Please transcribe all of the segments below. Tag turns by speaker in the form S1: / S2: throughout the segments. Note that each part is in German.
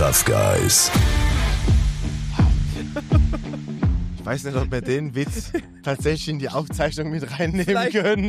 S1: Tough Guys.
S2: Ich weiß nicht, ob wir den Witz tatsächlich in die Aufzeichnung mit reinnehmen
S3: Vielleicht
S2: können.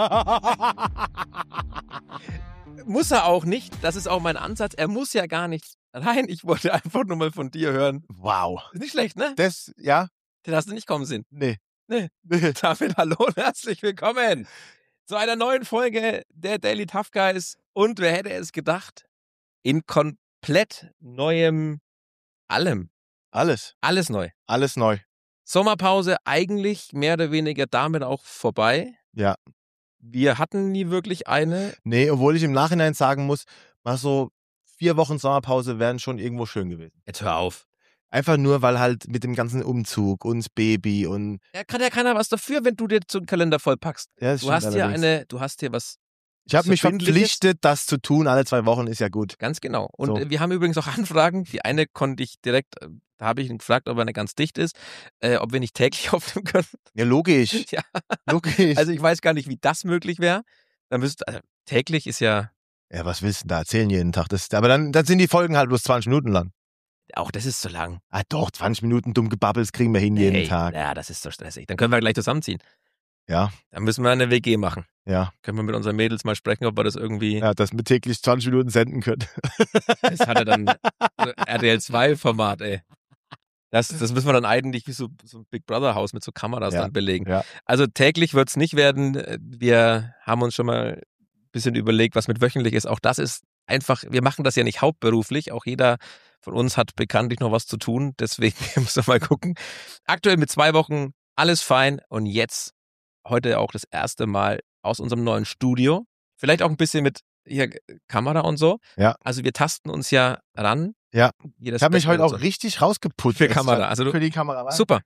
S3: Muss er auch nicht. Das ist auch mein Ansatz. Er muss ja gar nicht rein. Ich wollte einfach nur mal von dir hören.
S2: Wow.
S3: Ist nicht schlecht, ne?
S2: Das, ja?
S3: Den hast du nicht kommen sehen.
S2: Nee.
S3: Nee. Damit hallo und herzlich willkommen zu einer neuen Folge der Daily Tough Guys. Und wer hätte es gedacht? In komplett neuem allem.
S2: Alles.
S3: Alles neu.
S2: Alles neu.
S3: Sommerpause eigentlich mehr oder weniger damit auch vorbei.
S2: Ja.
S3: Wir hatten nie wirklich eine.
S2: Nee, obwohl ich im Nachhinein sagen muss, mal so 4 Wochen Sommerpause wären schon irgendwo schön gewesen.
S3: Jetzt hör auf.
S2: Einfach nur, weil halt mit dem ganzen Umzug und das Baby und...
S3: Ja, kann ja keiner was dafür, wenn du dir so einen Kalender vollpackst.
S2: Ja, das
S3: Du
S2: stimmt
S3: hast hier
S2: allerdings.
S3: du hast hier was.
S2: Ich habe mich
S3: Verbindliches.
S2: verpflichtet, das zu tun. Alle 2 Wochen ist ja gut.
S3: Ganz genau. Und
S2: So.
S3: wir haben übrigens auch Anfragen. Die eine konnte ich direkt, da habe ich ihn gefragt, ob er nicht ganz dicht ist, ob wir nicht täglich aufnehmen können.
S2: Ja, logisch.
S3: Ja.
S2: Logisch.
S3: Also ich weiß gar nicht, wie das möglich wäre. Täglich ist ja,
S2: Ja, was willst du denn da erzählen jeden Tag? Aber dann sind die Folgen halt bloß 20 Minuten lang.
S3: auch das ist zu lang.
S2: Ah doch, 20 Minuten dumm Gebabbels kriegen wir hin jeden
S3: Nee,
S2: Tag.
S3: Ja, das ist so stressig. Dann können wir gleich zusammenziehen.
S2: Ja,
S3: Dann müssen wir eine WG machen.
S2: ja.
S3: Können wir mit unseren Mädels mal sprechen, ob wir das irgendwie.
S2: Ja, dass wir täglich 20 Minuten senden können.
S3: Das hat er dann RTL 2 Format, ey. Das müssen wir dann eigentlich wie so ein Big Brother Haus mit so Kameras
S2: Ja,
S3: dann belegen.
S2: ja.
S3: Also täglich wird es nicht werden. Wir haben uns schon mal ein bisschen überlegt, was mit wöchentlich ist. Auch das ist einfach, wir machen das ja nicht hauptberuflich. Auch jeder von uns hat bekanntlich noch was zu tun. Deswegen müssen wir mal gucken. Aktuell mit 2 Wochen alles fein. Und jetzt heute auch das erste Mal aus unserem neuen Studio. Vielleicht auch ein bisschen mit hier Kamera und so.
S2: Ja.
S3: Also wir tasten uns ja ran.
S2: Ja.
S3: Jedes
S2: Ich habe mich
S3: Bett
S2: heute
S3: und
S2: auch
S3: so.
S2: richtig rausgeputzt.
S3: Für Kamera. Also
S2: für die Kamera. wa?
S3: super.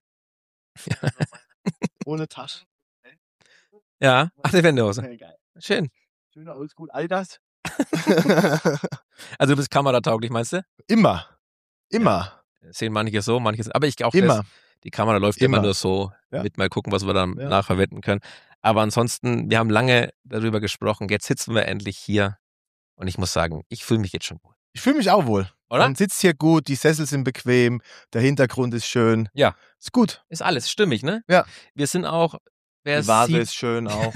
S2: Ohne Tasche.
S3: Ja. Ach, die Wendehose.
S2: Geil.
S3: Schön.
S2: Schöner Oldschool Adidas.
S3: Also du bist kameratauglich, meinst du?
S2: Immer. Immer.
S3: Sehen manche so, manche so. Aber ich auch
S2: Immer.
S3: die Kamera läuft immer
S2: Immer.
S3: nur so.
S2: Ja.
S3: Mit mal gucken, was wir dann
S2: Ja.
S3: nachverwenden können. Aber ansonsten, wir haben lange darüber gesprochen. Jetzt sitzen wir endlich hier. Und ich muss sagen, ich fühle mich jetzt schon wohl.
S2: Ich fühle mich auch wohl.
S3: Oder?
S2: Man sitzt hier gut, die Sessel sind bequem, der Hintergrund ist schön.
S3: Ja.
S2: Ist gut.
S3: Ist alles stimmig, ne?
S2: Ja.
S3: Wir sind auch, wer
S2: Die Vase
S3: sieht,
S2: ist schön auch.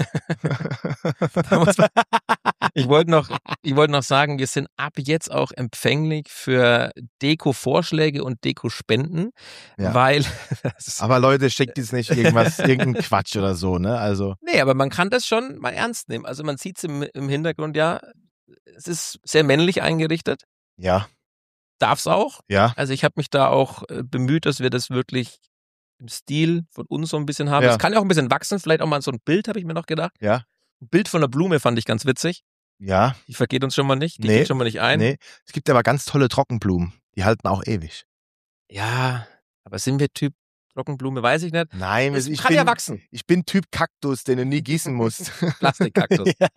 S3: Da muss man- Ich wollte noch sagen, wir sind ab jetzt auch empfänglich für Deko-Vorschläge und Deko-Spenden,
S2: Ja.
S3: weil das ist,
S2: Aber Leute, schickt jetzt nicht irgendeinen Quatsch oder so, ne? Also,
S3: nee, aber man kann das schon mal ernst nehmen. Also man sieht es im Hintergrund, ja, es ist sehr männlich eingerichtet,
S2: ja,
S3: darf es auch.
S2: ja.
S3: Also ich habe mich da auch bemüht, dass wir das wirklich im Stil von uns so ein bisschen haben.
S2: Ja.
S3: Es kann ja auch ein bisschen wachsen, vielleicht auch mal so ein Bild, habe ich mir noch gedacht.
S2: Ja.
S3: Ein Bild von einer Blume fand ich ganz witzig.
S2: Ja,
S3: Die vergeht uns schon mal nicht, die
S2: Nee,
S3: geht schon mal nicht ein.
S2: nee. Es gibt aber ganz tolle Trockenblumen. Die halten auch ewig.
S3: Ja, aber sind wir Typ Trockenblume, weiß ich nicht.
S2: Nein,
S3: Es
S2: ich
S3: kann
S2: bin,
S3: ja wachsen.
S2: ich bin Typ Kaktus, den du nie gießen musst.
S3: Plastikkaktus.
S2: ja,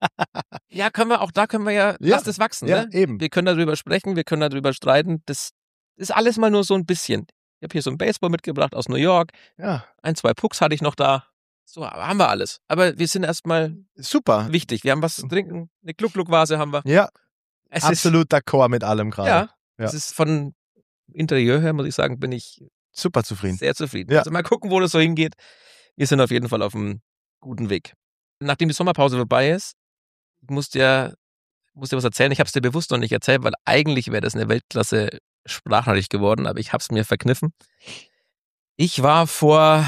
S3: Ja, da können wir ja,
S2: Ja,
S3: lass das wachsen.
S2: ja,
S3: Ne?
S2: eben.
S3: Wir können darüber sprechen, wir können darüber streiten. Das ist alles mal nur so ein bisschen. Ich habe hier so einen Baseball mitgebracht aus New York.
S2: Ja,
S3: 1, 2 Pucks hatte ich noch da. So, haben wir alles. Aber wir sind erstmal
S2: super.
S3: wichtig. Wir haben was zu trinken. Eine Gluck-Gluck-Vase haben wir.
S2: Ja,
S3: Es
S2: absolut d'accord mit allem
S3: Ist,
S2: gerade.
S3: ja,
S2: Ja.
S3: es ist von Interieur her, muss ich sagen, bin ich
S2: Super zufrieden.
S3: sehr zufrieden.
S2: Ja.
S3: Also mal gucken, wo das so hingeht. Wir sind auf jeden Fall auf einem guten Weg. Nachdem die Sommerpause vorbei ist, musst dir was erzählen. Ich habe es dir bewusst noch nicht erzählt, weil eigentlich wäre das eine Weltklasse Sprachnachricht geworden, aber ich habe es mir verkniffen. Ich war vor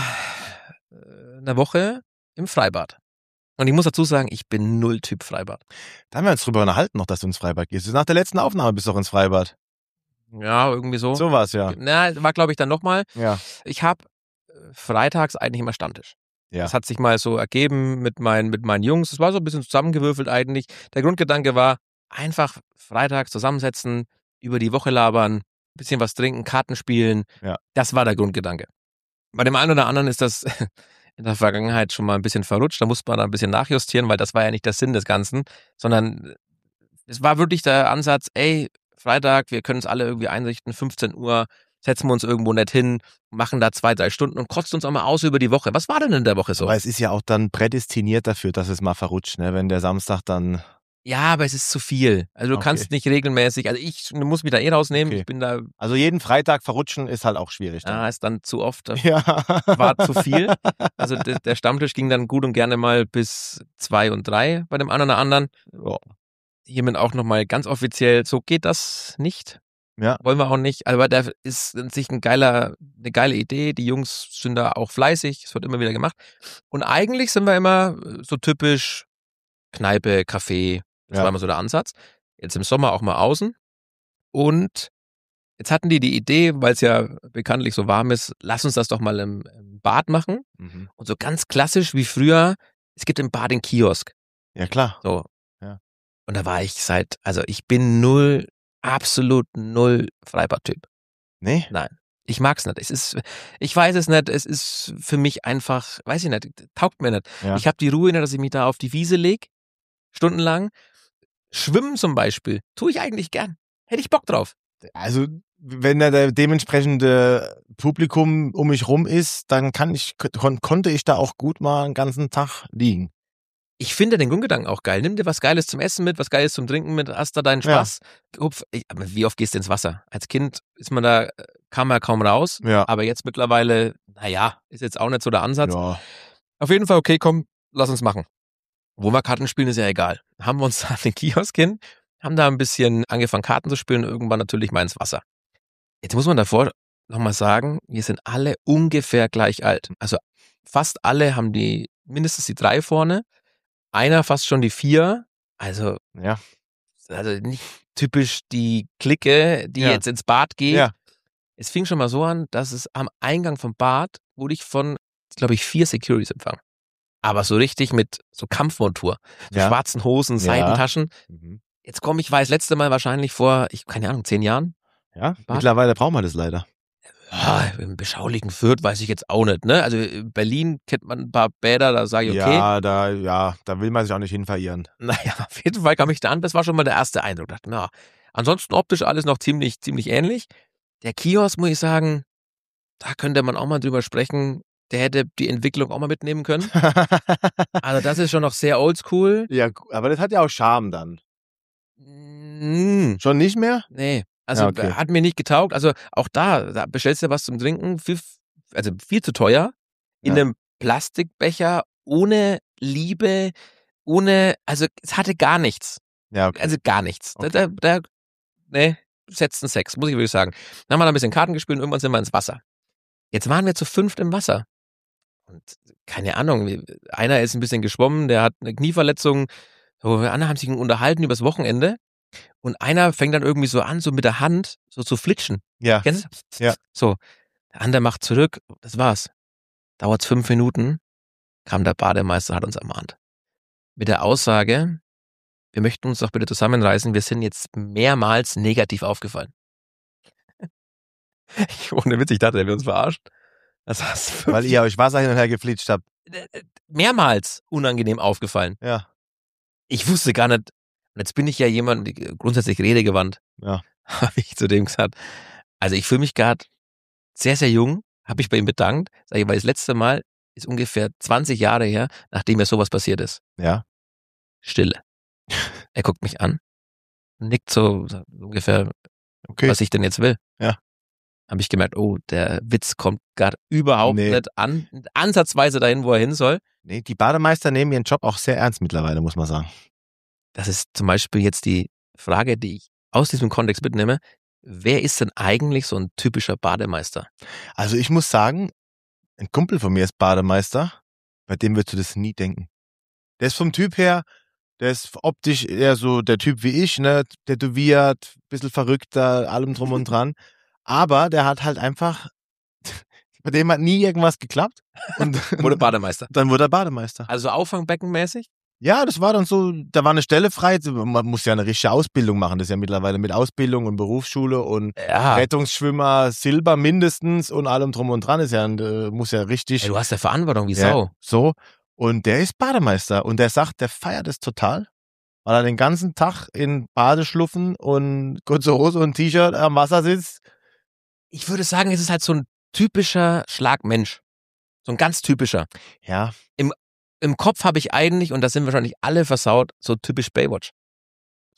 S3: einer Woche im Freibad. Und ich muss dazu sagen, ich bin null Typ Freibad.
S2: Da haben wir uns drüber unterhalten noch, dass du ins Freibad gehst. Nach der letzten Aufnahme bist du doch ins Freibad.
S3: Ja, irgendwie so.
S2: So war's ja.
S3: Na, war glaube ich dann nochmal.
S2: Ja.
S3: Ich habe freitags eigentlich immer Stammtisch.
S2: Ja.
S3: Das hat sich mal so ergeben mit meinen Jungs. Es war so ein bisschen zusammengewürfelt eigentlich. Der Grundgedanke war, einfach freitags zusammensetzen, über die Woche labern, ein bisschen was trinken, Karten spielen.
S2: Ja.
S3: Das war der Grundgedanke. Bei dem einen oder anderen ist das in der Vergangenheit schon mal ein bisschen verrutscht. Da musste man da ein bisschen nachjustieren, weil das war ja nicht der Sinn des Ganzen, sondern es war wirklich der Ansatz, ey, Freitag, wir können es alle irgendwie einrichten, 15 Uhr, setzen wir uns irgendwo nett hin, machen da 2-3 Stunden und kotzen uns auch mal aus über die Woche. Was war denn in der Woche so?
S2: Aber es ist ja auch dann prädestiniert dafür, dass es mal verrutscht, ne? Wenn der Samstag dann
S3: Ja, aber es ist zu viel. Also du
S2: Okay.
S3: kannst nicht regelmäßig, also ich muss mich da rausnehmen.
S2: Okay.
S3: Ich bin da,
S2: Also jeden Freitag verrutschen ist halt auch schwierig dann.
S3: ist dann zu oft.
S2: Ja.
S3: War zu viel. Also der Stammtisch ging dann gut und gerne mal bis 2 und 3 bei dem einen oder anderen.
S2: Ja.
S3: Hiermit auch nochmal ganz offiziell, so geht das nicht.
S2: Ja.
S3: Wollen wir auch nicht. Aber da ist an sich eine geile Idee. Die Jungs sind da auch fleißig. Es wird immer wieder gemacht. Und eigentlich sind wir immer so typisch Kneipe, Café. Das
S2: Ja.
S3: war immer so der Ansatz. Jetzt im Sommer auch mal außen. Und jetzt hatten die Idee, weil es ja bekanntlich so warm ist, lass uns das doch mal im Bad machen.
S2: Mhm.
S3: Und so ganz klassisch wie früher, es gibt im Bad den Kiosk.
S2: Ja, klar.
S3: So.
S2: Ja.
S3: Und da war ich ich bin absolut null Freibad-Typ.
S2: Nee?
S3: Nein. Ich mag's nicht. Ich weiß es nicht. Es ist für mich einfach, weiß ich nicht, taugt mir nicht.
S2: Ja.
S3: Ich habe die Ruhe nicht, dass ich mich da auf die Wiese lege, stundenlang. Schwimmen zum Beispiel, tue ich eigentlich gern. Hätte ich Bock drauf.
S2: Also, wenn da der dementsprechende Publikum um mich rum ist, dann konnte ich da auch gut mal einen ganzen Tag liegen.
S3: Ich finde den Grundgedanken auch geil. Nimm dir was Geiles zum Essen mit, was Geiles zum Trinken mit, hast da deinen Spaß. Aber wie oft gehst du ins Wasser? Als Kind kam man kaum raus.
S2: Ja.
S3: Aber jetzt mittlerweile, ist jetzt auch nicht so der Ansatz.
S2: Ja.
S3: Auf jeden Fall, okay, komm, lass uns machen. Wo wir Karten spielen, ist ja egal. Haben wir uns an den Kiosk hin, haben da ein bisschen angefangen, Karten zu spielen, irgendwann natürlich mal ins Wasser. Jetzt muss man davor nochmal sagen, wir sind alle ungefähr gleich alt. Also fast alle haben mindestens die 3 vorne. Einer fast schon die 4. Also nicht typisch die Clique, die jetzt ins Bad geht.
S2: Ja.
S3: Es fing schon mal so an, dass es am Eingang vom Bad wurde ich von, glaube ich, 4 Securities empfangen. Aber so richtig mit so Kampfmontur, so schwarzen Hosen, Seitentaschen.
S2: Mhm.
S3: Jetzt komme ich, war das letzte Mal wahrscheinlich vor, keine Ahnung, 10 Jahren.
S2: Ja, mittlerweile braucht man das leider.
S3: Ja, im beschaulichen Fürth weiß ich jetzt auch nicht, ne? Also in Berlin kennt man ein paar Bäder, da sage ich okay.
S2: Da will man sich auch nicht hin verirren.
S3: Naja, auf jeden Fall kam ich da an, das war schon mal der erste Eindruck. Ich dachte, ansonsten optisch alles noch ziemlich ähnlich. Der Kiosk, muss ich sagen, da könnte man auch mal drüber sprechen, der hätte die Entwicklung auch mal mitnehmen können. Also das ist schon noch sehr oldschool.
S2: Ja, aber das hat ja auch Charme dann. Schon nicht mehr?
S3: Nee. Also hat mir nicht getaugt. Also auch da bestellst du was zum Trinken, viel zu teuer, in einem Plastikbecher, ohne Liebe, also es hatte gar nichts.
S2: Ja, okay.
S3: Also gar nichts.
S2: Okay.
S3: Setzen Sex, muss ich wirklich sagen. Dann haben wir da ein bisschen Karten gespielt und irgendwann sind wir ins Wasser. Jetzt waren wir zu 5 im Wasser. Und keine Ahnung, einer ist ein bisschen geschwommen, der hat eine Knieverletzung. So, wir anderen haben sich unterhalten übers Wochenende. Und einer fängt dann irgendwie so an, so mit der Hand so zu flitschen.
S2: Ja.
S3: Kennst du?
S2: Ja.
S3: So. Der andere macht zurück. Das war's. Dauert's 5 Minuten. Kam der Bademeister, hat uns ermahnt. Mit der Aussage, wir möchten uns doch bitte zusammenreißen. Wir sind jetzt mehrmals negativ aufgefallen. Ohne Witz, ich dachte, er will uns verarschen.
S2: Weil ihr euch Wasser hin und her geflitscht habt.
S3: Mehrmals unangenehm aufgefallen.
S2: Ja.
S3: Ich wusste gar nicht. Und jetzt bin ich ja jemand, grundsätzlich redegewandt.
S2: Ja.
S3: Habe ich zu dem gesagt. Also ich fühle mich gerade sehr, sehr jung. Habe ich bei ihm bedankt. Sag ich, weil das letzte Mal ist ungefähr 20 Jahre her, nachdem mir sowas passiert ist.
S2: Ja.
S3: Stille. Er guckt mich an, nickt so ungefähr, was ich denn jetzt will.
S2: Ja.
S3: Habe ich gemerkt, oh, der Witz kommt gerade überhaupt nicht ansatzweise dahin, wo er hin soll.
S2: Nee, die Bademeister nehmen ihren Job auch sehr ernst mittlerweile, muss man sagen.
S3: Das ist zum Beispiel jetzt die Frage, die ich aus diesem Kontext mitnehme. Wer ist denn eigentlich so ein typischer Bademeister?
S2: Also ich muss sagen, ein Kumpel von mir ist Bademeister, bei dem würdest du das nie denken. Der ist vom Typ her, der ist optisch eher so der Typ wie ich, ne, tätowiert, bisschen verrückter, allem drum und dran. Aber der hat halt einfach, bei dem hat nie irgendwas geklappt. Und
S3: wurde Bademeister.
S2: Dann wurde er Bademeister.
S3: Also Auffangbeckenmäßig?
S2: Ja, das war dann so, da war eine Stelle frei. Man muss ja eine richtige Ausbildung machen. Das ist ja mittlerweile mit Ausbildung und Berufsschule und Rettungsschwimmer, Silber mindestens und allem drum und dran. Ist ja, muss ja richtig.
S3: Ey, du hast ja Verantwortung wie Sau.
S2: So. Und der ist Bademeister. Und der sagt, der feiert es total, weil er den ganzen Tag in Badeschluffen und kurze Hose und T-Shirt am Wasser sitzt.
S3: Ich würde sagen, es ist halt so ein typischer Schlagmensch. So ein ganz typischer.
S2: Ja.
S3: Im Kopf habe ich eigentlich, und da sind wahrscheinlich alle versaut, so typisch Baywatch.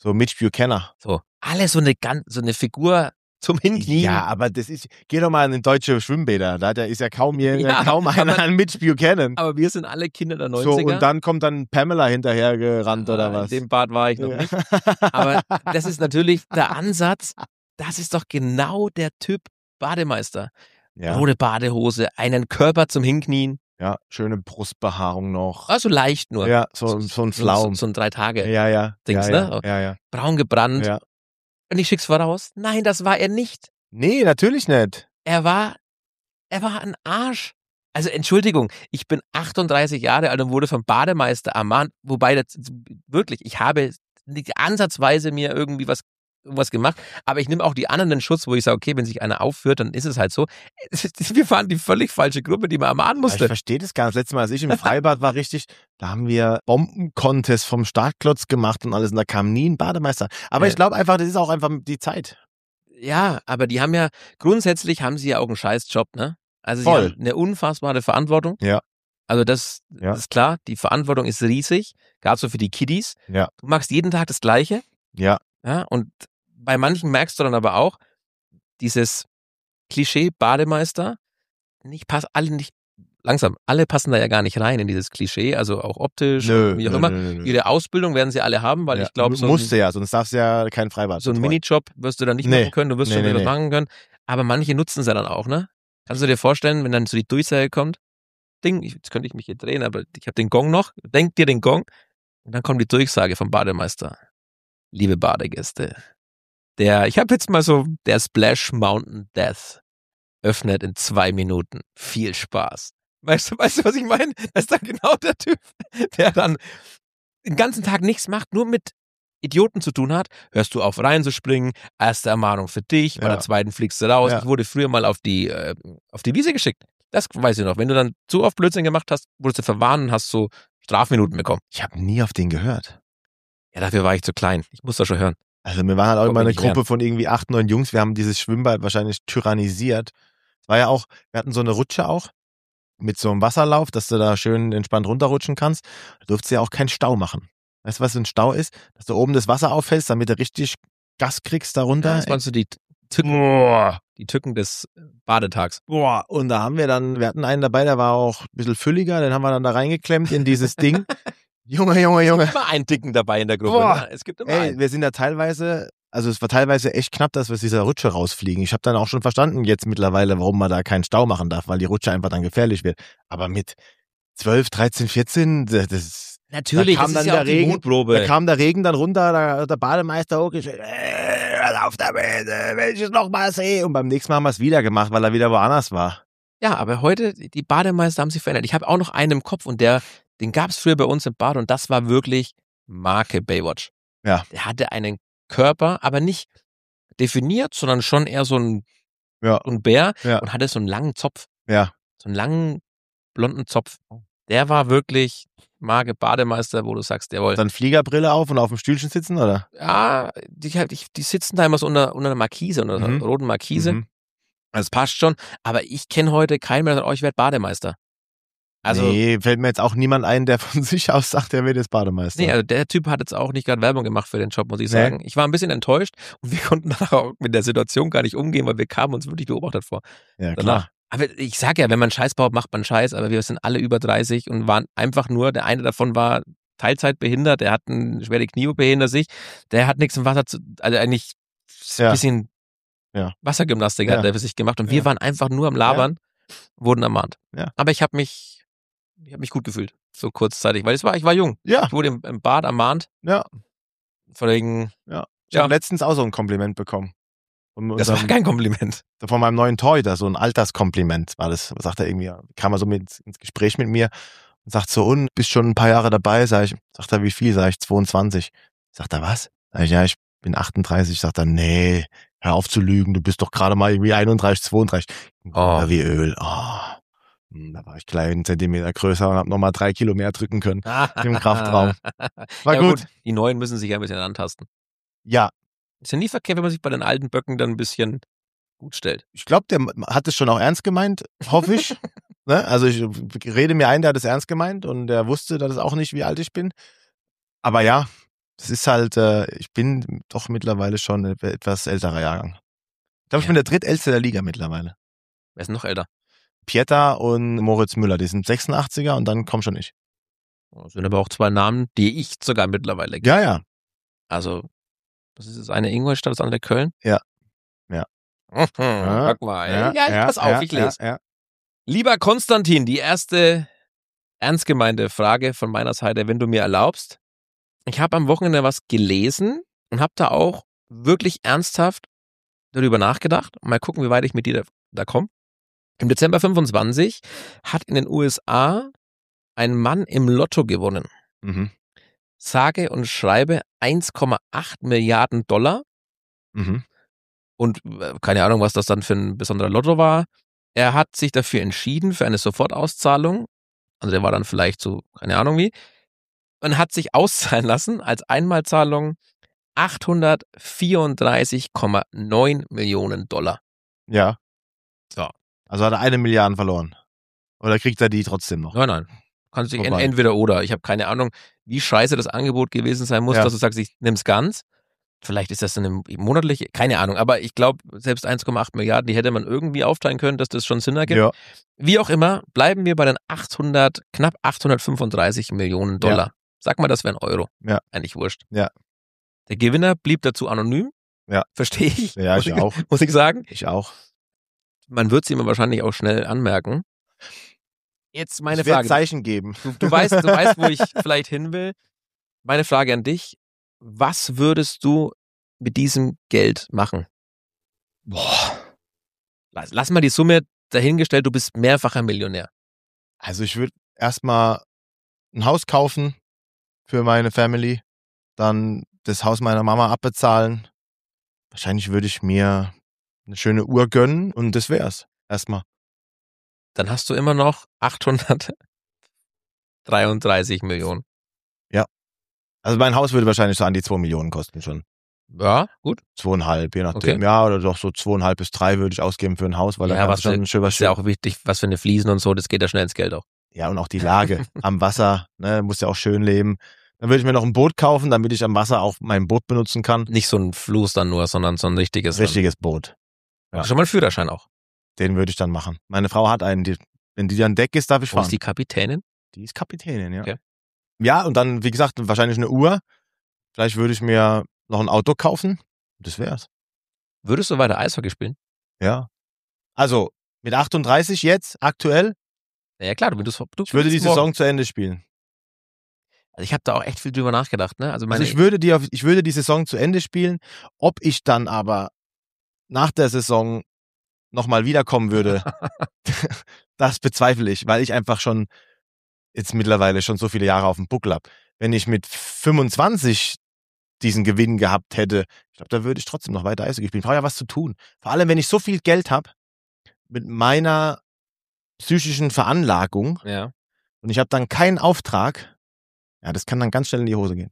S2: So Mitch Buchanan.
S3: So, alles so eine Figur zum Hinknien.
S2: Ja, aber das ist, geh doch mal in deutsche Schwimmbäder, da ist ja kaum
S3: Ja,
S2: kaum einer an Mitch Buchanan.
S3: Aber wir sind alle Kinder der 90er.
S2: So, und dann kommt dann Pamela hinterher gerannt oder was?
S3: In dem Bad war ich noch nicht. Aber das ist natürlich der Ansatz, das ist doch genau der Typ Bademeister.
S2: Ja.
S3: Rote Badehose, einen Körper zum Hinknien.
S2: Ja, schöne Brustbehaarung noch.
S3: Also leicht nur.
S2: Ja, so ein Flaum.
S3: So ein 3-Tage-Dings,
S2: ja,
S3: ne?
S2: Ja.
S3: Braun gebrannt.
S2: Ja.
S3: Und ich schick's voraus. Nein, das war er nicht.
S2: Nee, natürlich nicht.
S3: Er war ein Arsch. Also Entschuldigung, ich bin 38 Jahre alt und wurde vom Bademeister ermahnt, wobei das wirklich, ich habe nicht ansatzweise mir irgendwie was gemacht, aber ich nehme auch die anderen in Schutz, wo ich sage, okay, wenn sich einer aufführt, dann ist es halt so. Wir waren die völlig falsche Gruppe, die man ermahnen musste.
S2: Ich verstehe das gar nicht. Das letzte Mal, als ich im Freibad war, da haben wir Bomben-Contest vom Startklotz gemacht und alles und da kam nie ein Bademeister. Aber ich glaube einfach, das ist auch einfach die Zeit.
S3: Ja, aber grundsätzlich haben sie ja auch einen Scheißjob, ne? Also sie
S2: Voll.
S3: haben eine unfassbare Verantwortung.
S2: Ja.
S3: Also das ist klar, die Verantwortung ist riesig, gerade so für die Kiddies.
S2: Ja.
S3: Du machst jeden Tag das Gleiche.
S2: Ja.
S3: Ja, und bei manchen merkst du dann aber auch, dieses Klischee Bademeister, alle passen da ja gar nicht rein in dieses Klischee, also auch optisch, wie auch immer. Ihre Ausbildung werden sie alle haben, weil ich glaube,
S2: musste ja, sonst darfst du ja kein Freibad.
S3: So einen Minijob wirst du dann nicht machen können, du wirst schon wieder was machen können. Aber manche nutzen es ja dann auch, ne? Kannst du dir vorstellen, wenn dann so die Durchsage kommt, jetzt könnte ich mich hier drehen, aber ich habe den Gong noch, denk dir den Gong, und dann kommt die Durchsage vom Bademeister. Liebe Badegäste, ich habe jetzt mal so, der Splash Mountain Death öffnet in 2 Minuten. Viel Spaß. Weißt du, was ich meine? Das ist dann genau der Typ, der dann den ganzen Tag nichts macht, nur mit Idioten zu tun hat. Hörst du auf reinzuspringen, erste Ermahnung für dich, bei der zweiten fliegst du raus. Ja. Ich wurde früher mal auf die Wiese geschickt. Das weiß ich noch. Wenn du dann zu oft Blödsinn gemacht hast, wurdest du verwarnt und hast so Strafminuten bekommen.
S2: Ich habe nie auf den gehört.
S3: Ja, dafür war ich zu klein. Ich muss das schon hören.
S2: Also wir waren halt auch immer eine Gruppe von irgendwie 8, 9 Jungs. Wir haben dieses Schwimmbad wahrscheinlich tyrannisiert. Es war ja auch, wir hatten so eine Rutsche auch mit so einem Wasserlauf, dass du da schön entspannt runterrutschen kannst. Da durftest du ja auch keinen Stau machen. Weißt du, was ein Stau ist? Dass du oben das Wasser auffällst, damit du richtig Gas kriegst darunter.
S3: Ja, das waren so die Tücken des Badetags.
S2: Boah, und da haben wir hatten einen dabei, der war auch ein bisschen fülliger, den haben wir dann da reingeklemmt in dieses Ding. Junge.
S3: Es gibt immer einen Dicken dabei in der Gruppe. Ne? Es gibt immer einen.
S2: Wir sind da teilweise, also es war teilweise echt knapp, dass wir aus dieser Rutsche rausfliegen. Ich habe dann auch schon verstanden jetzt mittlerweile, warum man da keinen Stau machen darf, weil die Rutsche einfach dann gefährlich wird. Aber mit 12, 13, 14, das
S3: natürlich,
S2: da kam
S3: das ist
S2: dann
S3: ja auch die Mutprobe.
S2: Da kam der Regen dann runter, da hat der Bademeister hochgeschrieben, auf damit, wenn ich es nochmal sehe. Und beim nächsten Mal haben wir es wieder gemacht, weil er wieder woanders war.
S3: Ja, aber heute, die Bademeister haben sich verändert. Ich habe auch noch einen im Kopf und den gab es früher bei uns im Bad und das war wirklich Marke Baywatch.
S2: Ja.
S3: Der hatte einen Körper, aber nicht definiert, sondern schon eher so ein Bär und hatte so einen langen Zopf.
S2: Ja.
S3: So einen langen, blonden Zopf. Der war wirklich Marke Bademeister, wo du sagst, jawohl.
S2: Dann Fliegerbrille auf und auf dem Stühlchen sitzen, oder?
S3: Ja, die sitzen da immer so unter einer Markise, unter einer roten Markise.
S2: Mhm.
S3: Das passt schon, aber ich kenne heute keinen mehr, der sagt, ich werde Bademeister. Also,
S2: nee, fällt mir jetzt auch niemand ein, der von sich aus sagt, er wird jetzt Bademeister.
S3: Nee, also der Typ hat jetzt auch nicht gerade Werbung gemacht für den Job, muss ich sagen. Ich war ein bisschen enttäuscht und wir konnten dann auch mit der Situation gar nicht umgehen, weil wir kamen uns wirklich beobachtet vor.
S2: Ja, klar.
S3: Danach. Aber ich sag ja, wenn man Scheiß baut, macht man Scheiß, aber wir sind alle über 30 und waren einfach nur, der eine davon war Teilzeit behindert, der hat eine schwere Knie-OP hinter sich, der hat nichts im Wasser also eigentlich ein bisschen Wassergymnastik hat er für sich gemacht und wir waren einfach nur am Labern, wurden ermahnt.
S2: Ja.
S3: Aber ich habe mich gut gefühlt, so kurzzeitig, weil ich war jung.
S2: Ja.
S3: Ich wurde im Bad ermahnt.
S2: Ja.
S3: Von wegen,
S2: Ich habe letztens auch so ein Kompliment bekommen.
S3: Das war kein Kompliment.
S2: Von meinem neuen Torhüter, so ein Alterskompliment war das. Sagt er irgendwie, kam er so ins Gespräch mit mir und sagt so, und bist schon ein paar Jahre dabei? Sagt er, wie viel? Sag ich, 22. Sagt er, was? Sag ich, ja, ich bin 38. Sagt er, nee, hör auf zu lügen, du bist doch gerade mal irgendwie 31, 32. Wie Öl. Da war ich gleich einen Zentimeter größer und habe nochmal 3 Kilo mehr drücken können im Kraftraum. War gut.
S3: Die Neuen müssen sich ja ein bisschen antasten.
S2: Ja.
S3: Ist ja nie verkehrt, wenn man sich bei den alten Böcken dann ein bisschen gut stellt.
S2: Ich glaube, der hat es schon auch ernst gemeint, hoffe ich. Ne? Also ich rede mir ein, der hat es ernst gemeint und der wusste, dass es auch nicht, wie alt ich bin. Aber ja, Das ist halt, ich bin doch mittlerweile schon ein etwas älterer Jahrgang. Ich glaube, ich
S3: Ja.
S2: bin der drittälteste der Liga mittlerweile.
S3: Wer ist noch älter?
S2: Pieter und Moritz Müller, die sind 86er und dann komm schon ich.
S3: Das sind aber auch zwei Namen, die ich sogar mittlerweile kenne.
S2: Ja.
S3: Also, das ist das eine Ingolstadt, das andere Köln.
S2: Ja.
S3: Guck mal. Ja, pass auf, ich lese.
S2: Ja.
S3: Lieber Konstantin, die erste ernst gemeinte Frage von meiner Seite, wenn du mir erlaubst. Ich habe am Wochenende was gelesen und habe da auch wirklich ernsthaft darüber nachgedacht. Mal gucken, wie weit ich mit dir da komme. Im Dezember 25 hat in den USA ein Mann im Lotto gewonnen.
S2: Mhm.
S3: Sage und schreibe 1,8 Milliarden Dollar.
S2: Mhm.
S3: Und keine Ahnung, was das dann für ein besonderer Lotto war. Er hat sich dafür entschieden, für eine Sofortauszahlung. Also der war dann vielleicht so, keine Ahnung wie. Und hat sich auszahlen lassen als Einmalzahlung 834,9 Millionen Dollar.
S2: Ja.
S3: So.
S2: Also hat er 1 Milliarde verloren. Oder kriegt er die trotzdem noch?
S3: Nein. Kann sich
S2: Vorbei.
S3: entweder oder. Ich habe keine Ahnung, wie scheiße das Angebot gewesen sein muss,
S2: Ja.
S3: dass du sagst, ich nehme es ganz. Vielleicht ist das eine monatliche, keine Ahnung. Aber ich glaube, selbst 1,8 Milliarden, die hätte man irgendwie aufteilen können, dass das schon Sinn ergibt.
S2: Ja.
S3: Wie auch immer, bleiben wir bei den knapp 835 Millionen Dollar. Sag mal, das wären Euro.
S2: Ja.
S3: Eigentlich wurscht.
S2: Ja.
S3: Der Gewinner blieb dazu anonym.
S2: Ja.
S3: Verstehe ich.
S2: Ja, ich auch.
S3: Muss ich sagen.
S2: Ich auch.
S3: Man wird sie mir wahrscheinlich auch schnell anmerken. Jetzt meine
S2: Ich werde
S3: Frage.
S2: Zeichen geben.
S3: Du weißt, wo ich vielleicht hin will. Meine Frage an dich. Was würdest du mit diesem Geld machen?
S2: Boah.
S3: Lass mal die Summe dahingestellt, du bist mehrfacher Millionär.
S2: Also ich würde erstmal ein Haus kaufen für meine Family, dann das Haus meiner Mama abbezahlen. Wahrscheinlich würde ich mir eine schöne Uhr gönnen und das wär's. Erstmal.
S3: Dann hast du immer noch 833 Millionen.
S2: Also mein Haus würde wahrscheinlich so an die 2 Millionen kosten schon.
S3: Ja, gut.
S2: 2,5, je nachdem.
S3: Okay.
S2: Ja, oder doch so 2,5 bis 3 würde ich ausgeben für ein Haus, weil
S3: Ja,
S2: dann
S3: was
S2: schon schön was
S3: ist ja auch wichtig, was für eine Fliesen und so, das geht ja schnell ins Geld auch.
S2: Ja, und auch die Lage am Wasser, ne, muss ja auch schön leben. Dann würde ich mir noch ein Boot kaufen, damit ich am Wasser auch mein Boot benutzen kann.
S3: Nicht so ein Fluss dann nur, sondern so ein richtiges.
S2: Richtiges Boot.
S3: Ja.
S2: Ja.
S3: Schon mal einen Führerschein auch.
S2: Den würde ich dann machen. Meine Frau hat einen, wenn die an Deck ist, darf ich
S3: Wo
S2: fahren.
S3: ist die Kapitänin?
S2: Die ist Kapitänin, ja.
S3: Okay.
S2: Ja, und dann, wie gesagt, wahrscheinlich eine Uhr. Vielleicht würde ich mir noch ein Auto kaufen. Das wär's.
S3: Würdest du weiter Eishockey spielen?
S2: Ja. Also, mit 38 jetzt, aktuell,
S3: Ja klar, du
S2: ich würde die Saison zu Ende spielen.
S3: Also ich habe da auch echt viel drüber nachgedacht, ne? Also
S2: Ich würde die Saison zu Ende spielen. Ob ich dann aber nach der Saison nochmal wiederkommen würde, das bezweifle ich, weil ich einfach schon jetzt mittlerweile schon so viele Jahre auf dem Buckel habe. Wenn ich mit 25 diesen Gewinn gehabt hätte, ich glaube, da würde ich trotzdem noch weiter Eishockey spielen. Ich brauche ja was zu tun. Vor allem, wenn ich so viel Geld habe, mit meiner psychischen Veranlagung,
S3: ja.
S2: und ich habe dann keinen Auftrag, ja, das kann dann ganz schnell in die Hose gehen.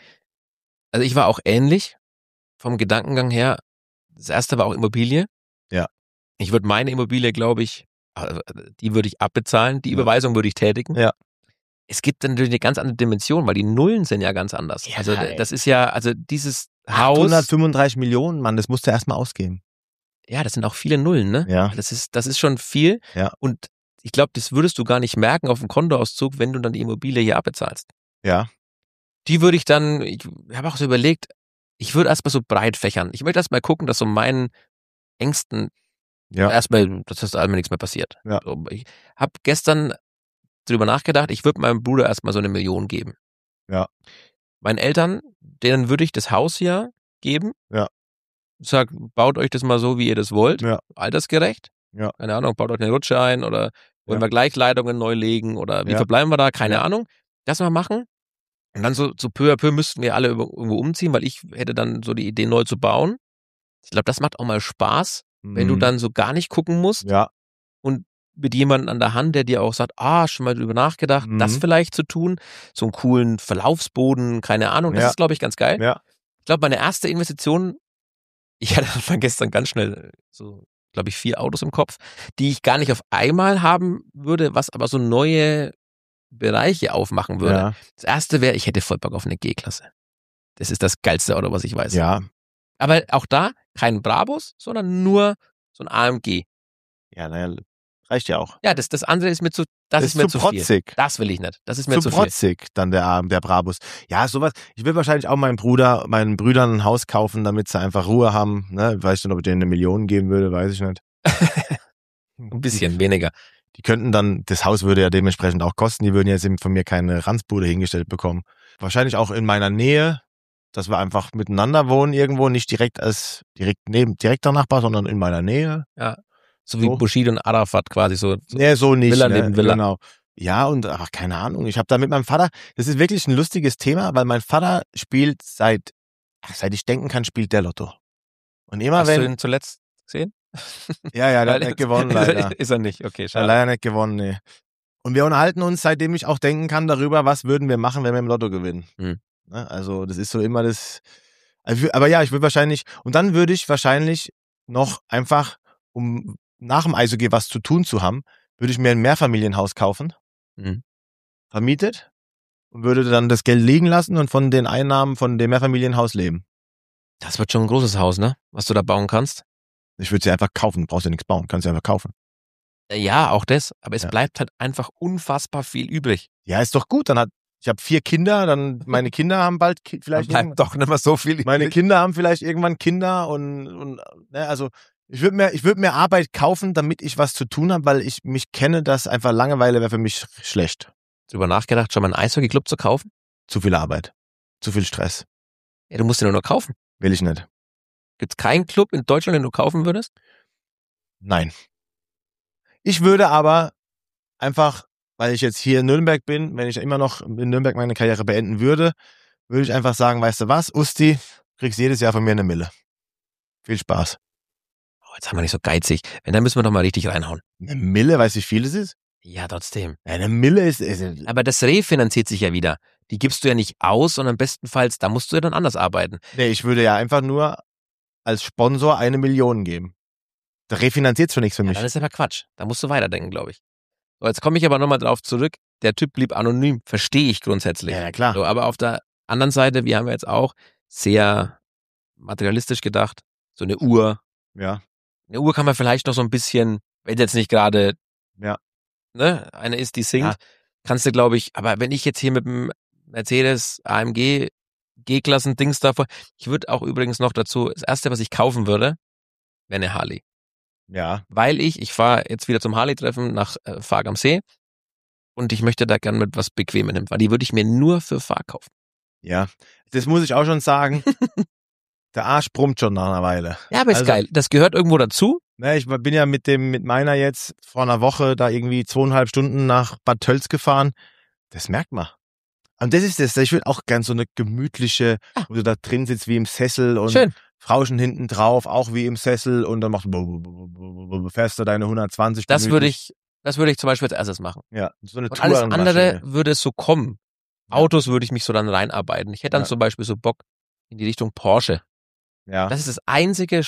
S3: Also ich war auch ähnlich vom Gedankengang her. Das erste war auch Immobilie.
S2: Ja.
S3: Ich würde meine Immobilie, glaube ich, die würde ich abbezahlen, die Überweisung würde ich tätigen.
S2: Ja.
S3: Es gibt dann natürlich eine ganz andere Dimension, weil die Nullen sind ja ganz anders.
S2: Ja,
S3: also
S2: ey.
S3: das ist ja, also dieses Haus,
S2: 835 Millionen, Mann, das musst du erstmal ausgeben.
S3: ja, das sind auch viele Nullen, ne?
S2: Ja.
S3: Das ist schon viel.
S2: Ja.
S3: Und ich glaube, das würdest du gar nicht merken auf dem Kontoauszug, wenn du dann die Immobilie hier abbezahlst.
S2: Ja.
S3: Die würde ich dann, ich habe auch so überlegt, ich würde erstmal so breit fächern. Ich möchte erstmal gucken, dass so meinen Ängsten
S2: Ja.
S3: erstmal, dass das einmal nichts mehr passiert.
S2: Ja.
S3: So, ich habe gestern drüber nachgedacht, ich würde meinem Bruder erstmal so 1 Million geben.
S2: Ja.
S3: Meinen Eltern, denen würde ich das Haus hier geben.
S2: Ja.
S3: Sag, baut euch das mal so, wie ihr das wollt.
S2: Ja.
S3: Altersgerecht.
S2: Ja.
S3: Keine Ahnung, baut euch eine Rutsche ein oder wollen
S2: Ja.
S3: wir gleich Leitungen neu legen oder wie
S2: Ja.
S3: verbleiben wir da? Keine
S2: Ja.
S3: Ahnung. Das mal machen. Und dann so peu à peu müssten wir alle irgendwo umziehen, weil ich hätte dann so die Idee, neu zu bauen. Ich glaube, das macht auch mal Spaß, wenn du dann so gar nicht gucken musst.
S2: Ja.
S3: Mit jemandem an der Hand, der dir auch sagt, schon mal drüber nachgedacht,
S2: Mhm.
S3: das vielleicht zu tun. So einen coolen Verlaufsboden, keine Ahnung. Das
S2: Ja.
S3: ist, glaube ich, ganz geil.
S2: Ja.
S3: Ich glaube, meine erste Investition, ich hatte Anfang gestern ganz schnell so, glaube ich, 4 Autos im Kopf, die ich gar nicht auf einmal haben würde, was aber so neue Bereiche aufmachen würde.
S2: Ja.
S3: Das erste wäre, ich hätte voll Bock auf eine G-Klasse. das ist das geilste Auto, was ich weiß.
S2: Ja.
S3: Aber auch da kein Brabus, sondern nur so ein AMG.
S2: Ja, naja, reicht ja auch.
S3: Ja, das andere ist mir zu, das ist mir zu viel.
S2: protzig.
S3: Das will ich nicht. Das ist mir zu
S2: Zu
S3: viel.
S2: protzig, dann der Brabus. Ja, sowas. Ich will wahrscheinlich auch meinen Brüdern ein Haus kaufen, damit sie einfach Ruhe haben. Ne? Weiß nicht, ob ich denen 1 Million geben würde, weiß ich nicht.
S3: Ein bisschen weniger.
S2: Die könnten dann, das Haus würde ja dementsprechend auch kosten, die würden jetzt von mir keine Ranzbude hingestellt bekommen. Wahrscheinlich auch in meiner Nähe, dass wir einfach miteinander wohnen irgendwo, nicht direkter Nachbar, sondern in meiner Nähe.
S3: Ja. So wie Bushido und Arafat quasi so.
S2: Nee, so nicht.
S3: Villa neben Villa.
S2: Genau. Ja, und ach, keine Ahnung. Ich habe da mit meinem Vater, das ist wirklich ein lustiges Thema, weil mein Vater spielt seit ich denken kann, spielt der Lotto. Und immer
S3: Hast du ihn zuletzt gesehen?
S2: Ja, der hat nicht gewonnen, leider.
S3: Ist er nicht, okay,
S2: Der
S3: schade.
S2: hat leider nicht gewonnen, nee. Und wir unterhalten uns, seitdem ich auch denken kann, darüber, was würden wir machen, wenn wir im Lotto gewinnen.
S3: Hm.
S2: Also, das ist so immer das. Aber ja, ich würde wahrscheinlich, und dann würde ich wahrscheinlich noch einfach, um nach dem Eishockey was zu tun zu haben, würde ich mir ein Mehrfamilienhaus kaufen, vermietet, und würde dann das Geld liegen lassen und von den Einnahmen von dem Mehrfamilienhaus leben.
S3: Das wird schon ein großes Haus, ne? Was du da bauen kannst.
S2: Ich würde sie einfach kaufen, brauchst ja nichts bauen, kannst sie einfach kaufen.
S3: Ja, auch das, aber es
S2: Ja.
S3: bleibt halt einfach unfassbar viel übrig.
S2: Ja, ist doch gut, ich habe 4 Kinder, dann meine Kinder haben bald vielleicht
S3: Dann bleibt doch nicht mehr so viel
S2: meine
S3: übrig.
S2: Kinder haben vielleicht irgendwann Kinder und ne, also ich würde mir Arbeit kaufen, damit ich was zu tun habe, weil ich mich kenne, dass einfach Langeweile wäre für mich schlecht.
S3: Drüber nachgedacht, schon mal einen Eishockey-Club zu kaufen?
S2: Zu viel Arbeit, zu viel Stress.
S3: Ja, du musst den nur kaufen.
S2: Will ich nicht.
S3: Gibt's keinen Club in Deutschland, den du kaufen würdest?
S2: Nein. Ich würde aber einfach, weil ich jetzt hier in Nürnberg bin, wenn ich immer noch in Nürnberg meine Karriere beenden würde, würde ich einfach sagen, weißt du was, Usti, kriegst jedes Jahr von mir 1 Mille. Viel Spaß.
S3: Oh, jetzt haben wir nicht so geizig. Wenn, dann müssen wir doch mal richtig reinhauen.
S2: 1 Mille, weißt du, wie viel es ist?
S3: Ja, trotzdem.
S2: Ja, 1 Mille ist
S3: Aber das refinanziert sich ja wieder. Die gibst du ja nicht aus, sondern bestenfalls, da musst du ja dann anders arbeiten.
S2: nee, ich würde ja einfach nur als Sponsor 1 Million geben. Da refinanziert schon nichts für
S3: Ja,
S2: mich.
S3: dann ist aber Quatsch. Da musst du weiterdenken, glaube ich. So, jetzt komme ich aber nochmal drauf zurück. Der Typ blieb anonym. Verstehe ich grundsätzlich.
S2: Ja, klar.
S3: So, aber auf der anderen Seite, wir haben ja jetzt auch sehr materialistisch gedacht. So eine Uhr.
S2: Ja,
S3: Eine Uhr kann man vielleicht noch so ein bisschen, wenn jetzt nicht gerade
S2: ja.
S3: ne, eine ist, die singt,
S2: Ja.
S3: kannst du, glaube ich, aber wenn ich jetzt hier mit dem Mercedes AMG G-Klassen-Dings davor, ich würde auch übrigens noch dazu, das erste, was ich kaufen würde, wäre eine Harley.
S2: Ja,
S3: Weil ich fahre jetzt wieder zum Harley-Treffen nach Farg am See und ich möchte da gern mit was Bequemem nehmen, weil die würde ich mir nur für Fahr kaufen.
S2: ja. Das muss ich auch schon sagen. Der Arsch brummt schon nach einer Weile.
S3: Ja, aber ist
S2: Also,
S3: geil. Das gehört irgendwo dazu.
S2: Ne, ich bin ja mit meiner jetzt vor einer Woche da irgendwie 2,5 Stunden nach Bad Tölz gefahren. Das merkt man. Und das ist das. Ich will auch gern so eine gemütliche, wo du da drin sitzt wie im Sessel und
S3: Schön.
S2: Frauchen hinten drauf, auch wie im Sessel, und dann machst du, fährst du deine 120
S3: Das würde
S2: gemütlich.
S3: ich zum Beispiel als erstes machen.
S2: Ja, so eine
S3: Und alles andere
S2: Tourenmaschine.
S3: würde so kommen.
S2: Ja.
S3: Autos würde ich mich so dann reinarbeiten. Ich hätte dann
S2: Ja.
S3: zum Beispiel so Bock in die Richtung Porsche.
S2: Ja,
S3: Das ist der einzige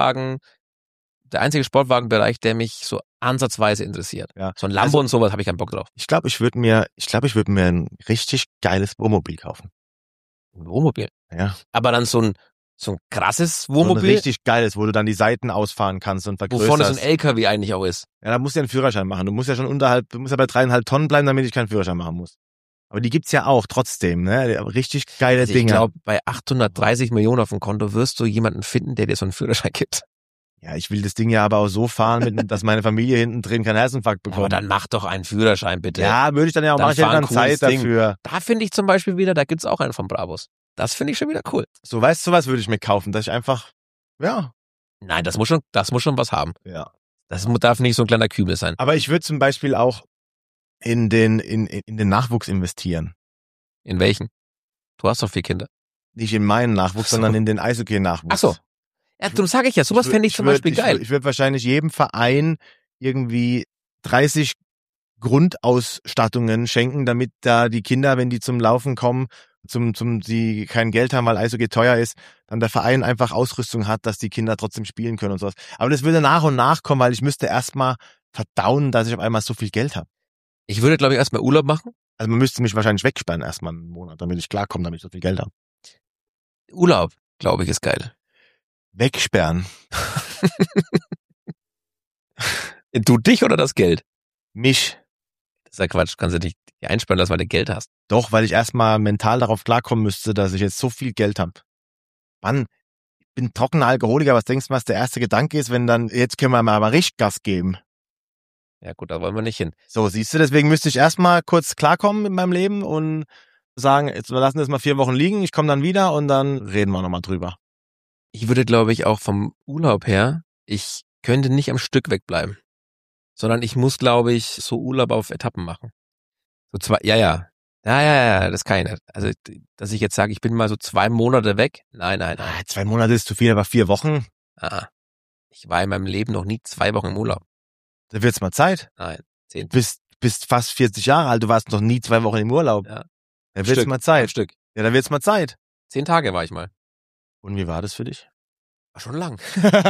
S3: Sportwagenbereich, der mich so ansatzweise interessiert.
S2: ja.
S3: So ein Lambo
S2: Also,
S3: und sowas habe ich keinen Bock drauf.
S2: ich glaube, ich würde mir ein richtig geiles Wohnmobil kaufen.
S3: Ein Wohnmobil.
S2: Ja.
S3: Aber dann so ein krasses
S2: So ein
S3: Wohnmobil,
S2: richtig geiles, wo du dann die Seiten ausfahren kannst und
S3: wo
S2: vergrößerst.
S3: vorne so ein LKW eigentlich auch ist.
S2: Ja, da musst du ja einen Führerschein machen. Du musst ja bei 3,5 Tonnen bleiben, damit ich keinen Führerschein machen muss. Aber die gibt's ja auch trotzdem, ne? Richtig geile
S3: Also ich
S2: Dinge.
S3: glaube, bei 830 Millionen auf dem Konto wirst du jemanden finden, der dir so einen Führerschein gibt.
S2: Ja, ich will das Ding ja aber auch so fahren, dass meine Familie hinten drin keinen Herzinfarkt
S3: Aber
S2: bekommt.
S3: dann mach doch einen Führerschein, bitte.
S2: Ja, würde ich dann ja auch
S3: Dann
S2: machen. Ich hätte
S3: fahr ein
S2: dann Zeit
S3: cooles Ding.
S2: dafür.
S3: Da finde ich zum Beispiel wieder, da gibt's auch einen von Brabus. Das finde ich schon wieder cool.
S2: So, weißt du, was würde ich mir kaufen? Dass ich einfach, ja.
S3: Nein, das muss schon was haben.
S2: Ja.
S3: Das darf nicht so ein kleiner Kübel sein.
S2: Aber ich würde zum Beispiel auch in den Nachwuchs investieren.
S3: In welchen? Du hast doch 4 Kinder.
S2: Nicht in meinen Nachwuchs,
S3: Ach so.
S2: sondern in den Eishockey-Nachwuchs.
S3: Ach so. Ja, darum sage ich ja, sowas fände ich zum Beispiel geil.
S2: Ich würde wahrscheinlich jedem Verein irgendwie 30 Grundausstattungen schenken, damit da die Kinder, wenn die zum Laufen kommen, die kein Geld haben, weil Eishockey teuer ist, dann der Verein einfach Ausrüstung hat, dass die Kinder trotzdem spielen können und sowas. Aber das würde nach und nach kommen, weil ich müsste erstmal verdauen, dass ich auf einmal so viel Geld habe.
S3: Ich würde, glaube ich, erstmal Urlaub machen.
S2: Also man müsste mich wahrscheinlich wegsperren erstmal einen Monat, damit ich klarkomme, damit ich so viel Geld habe.
S3: Urlaub, glaube ich, ist geil.
S2: Wegsperren.
S3: Du dich oder das Geld?
S2: Mich.
S3: Das ist ja Quatsch. Kannst du dich einsperren lassen, weil du Geld hast.
S2: Doch, weil ich erstmal mental darauf klarkommen müsste, dass ich jetzt so viel Geld habe. Mann, ich bin trockener Alkoholiker. Was denkst du, was der erste Gedanke ist, wenn dann, jetzt können wir mal richtig Gas geben?
S3: Ja gut, da wollen wir nicht hin.
S2: So, siehst du, deswegen müsste ich erstmal kurz klarkommen in meinem Leben und sagen, jetzt wir lassen das mal 4 Wochen liegen, ich komme dann wieder und dann reden wir nochmal drüber.
S3: Ich würde, glaube ich, auch vom Urlaub her, ich könnte nicht am Stück wegbleiben. Sondern ich muss, glaube ich, so Urlaub auf Etappen machen. So 2, ja, das kann ich nicht. Also, dass ich jetzt sage, ich bin mal so 2 Monate weg. Nein.
S2: 2 Monate ist zu viel, aber 4 Wochen,
S3: Ich war in meinem Leben noch nie 2 Wochen im Urlaub.
S2: da wird's mal Zeit.
S3: Nein, 10.
S2: Du bist fast 40 Jahre alt, du warst noch nie 2 Wochen im Urlaub.
S3: Ja.
S2: Da wird's mal Zeit.
S3: Stück.
S2: Ja, da wird's mal Zeit.
S3: 10 Tage war ich mal.
S2: Und wie war das für dich?
S3: War schon lang.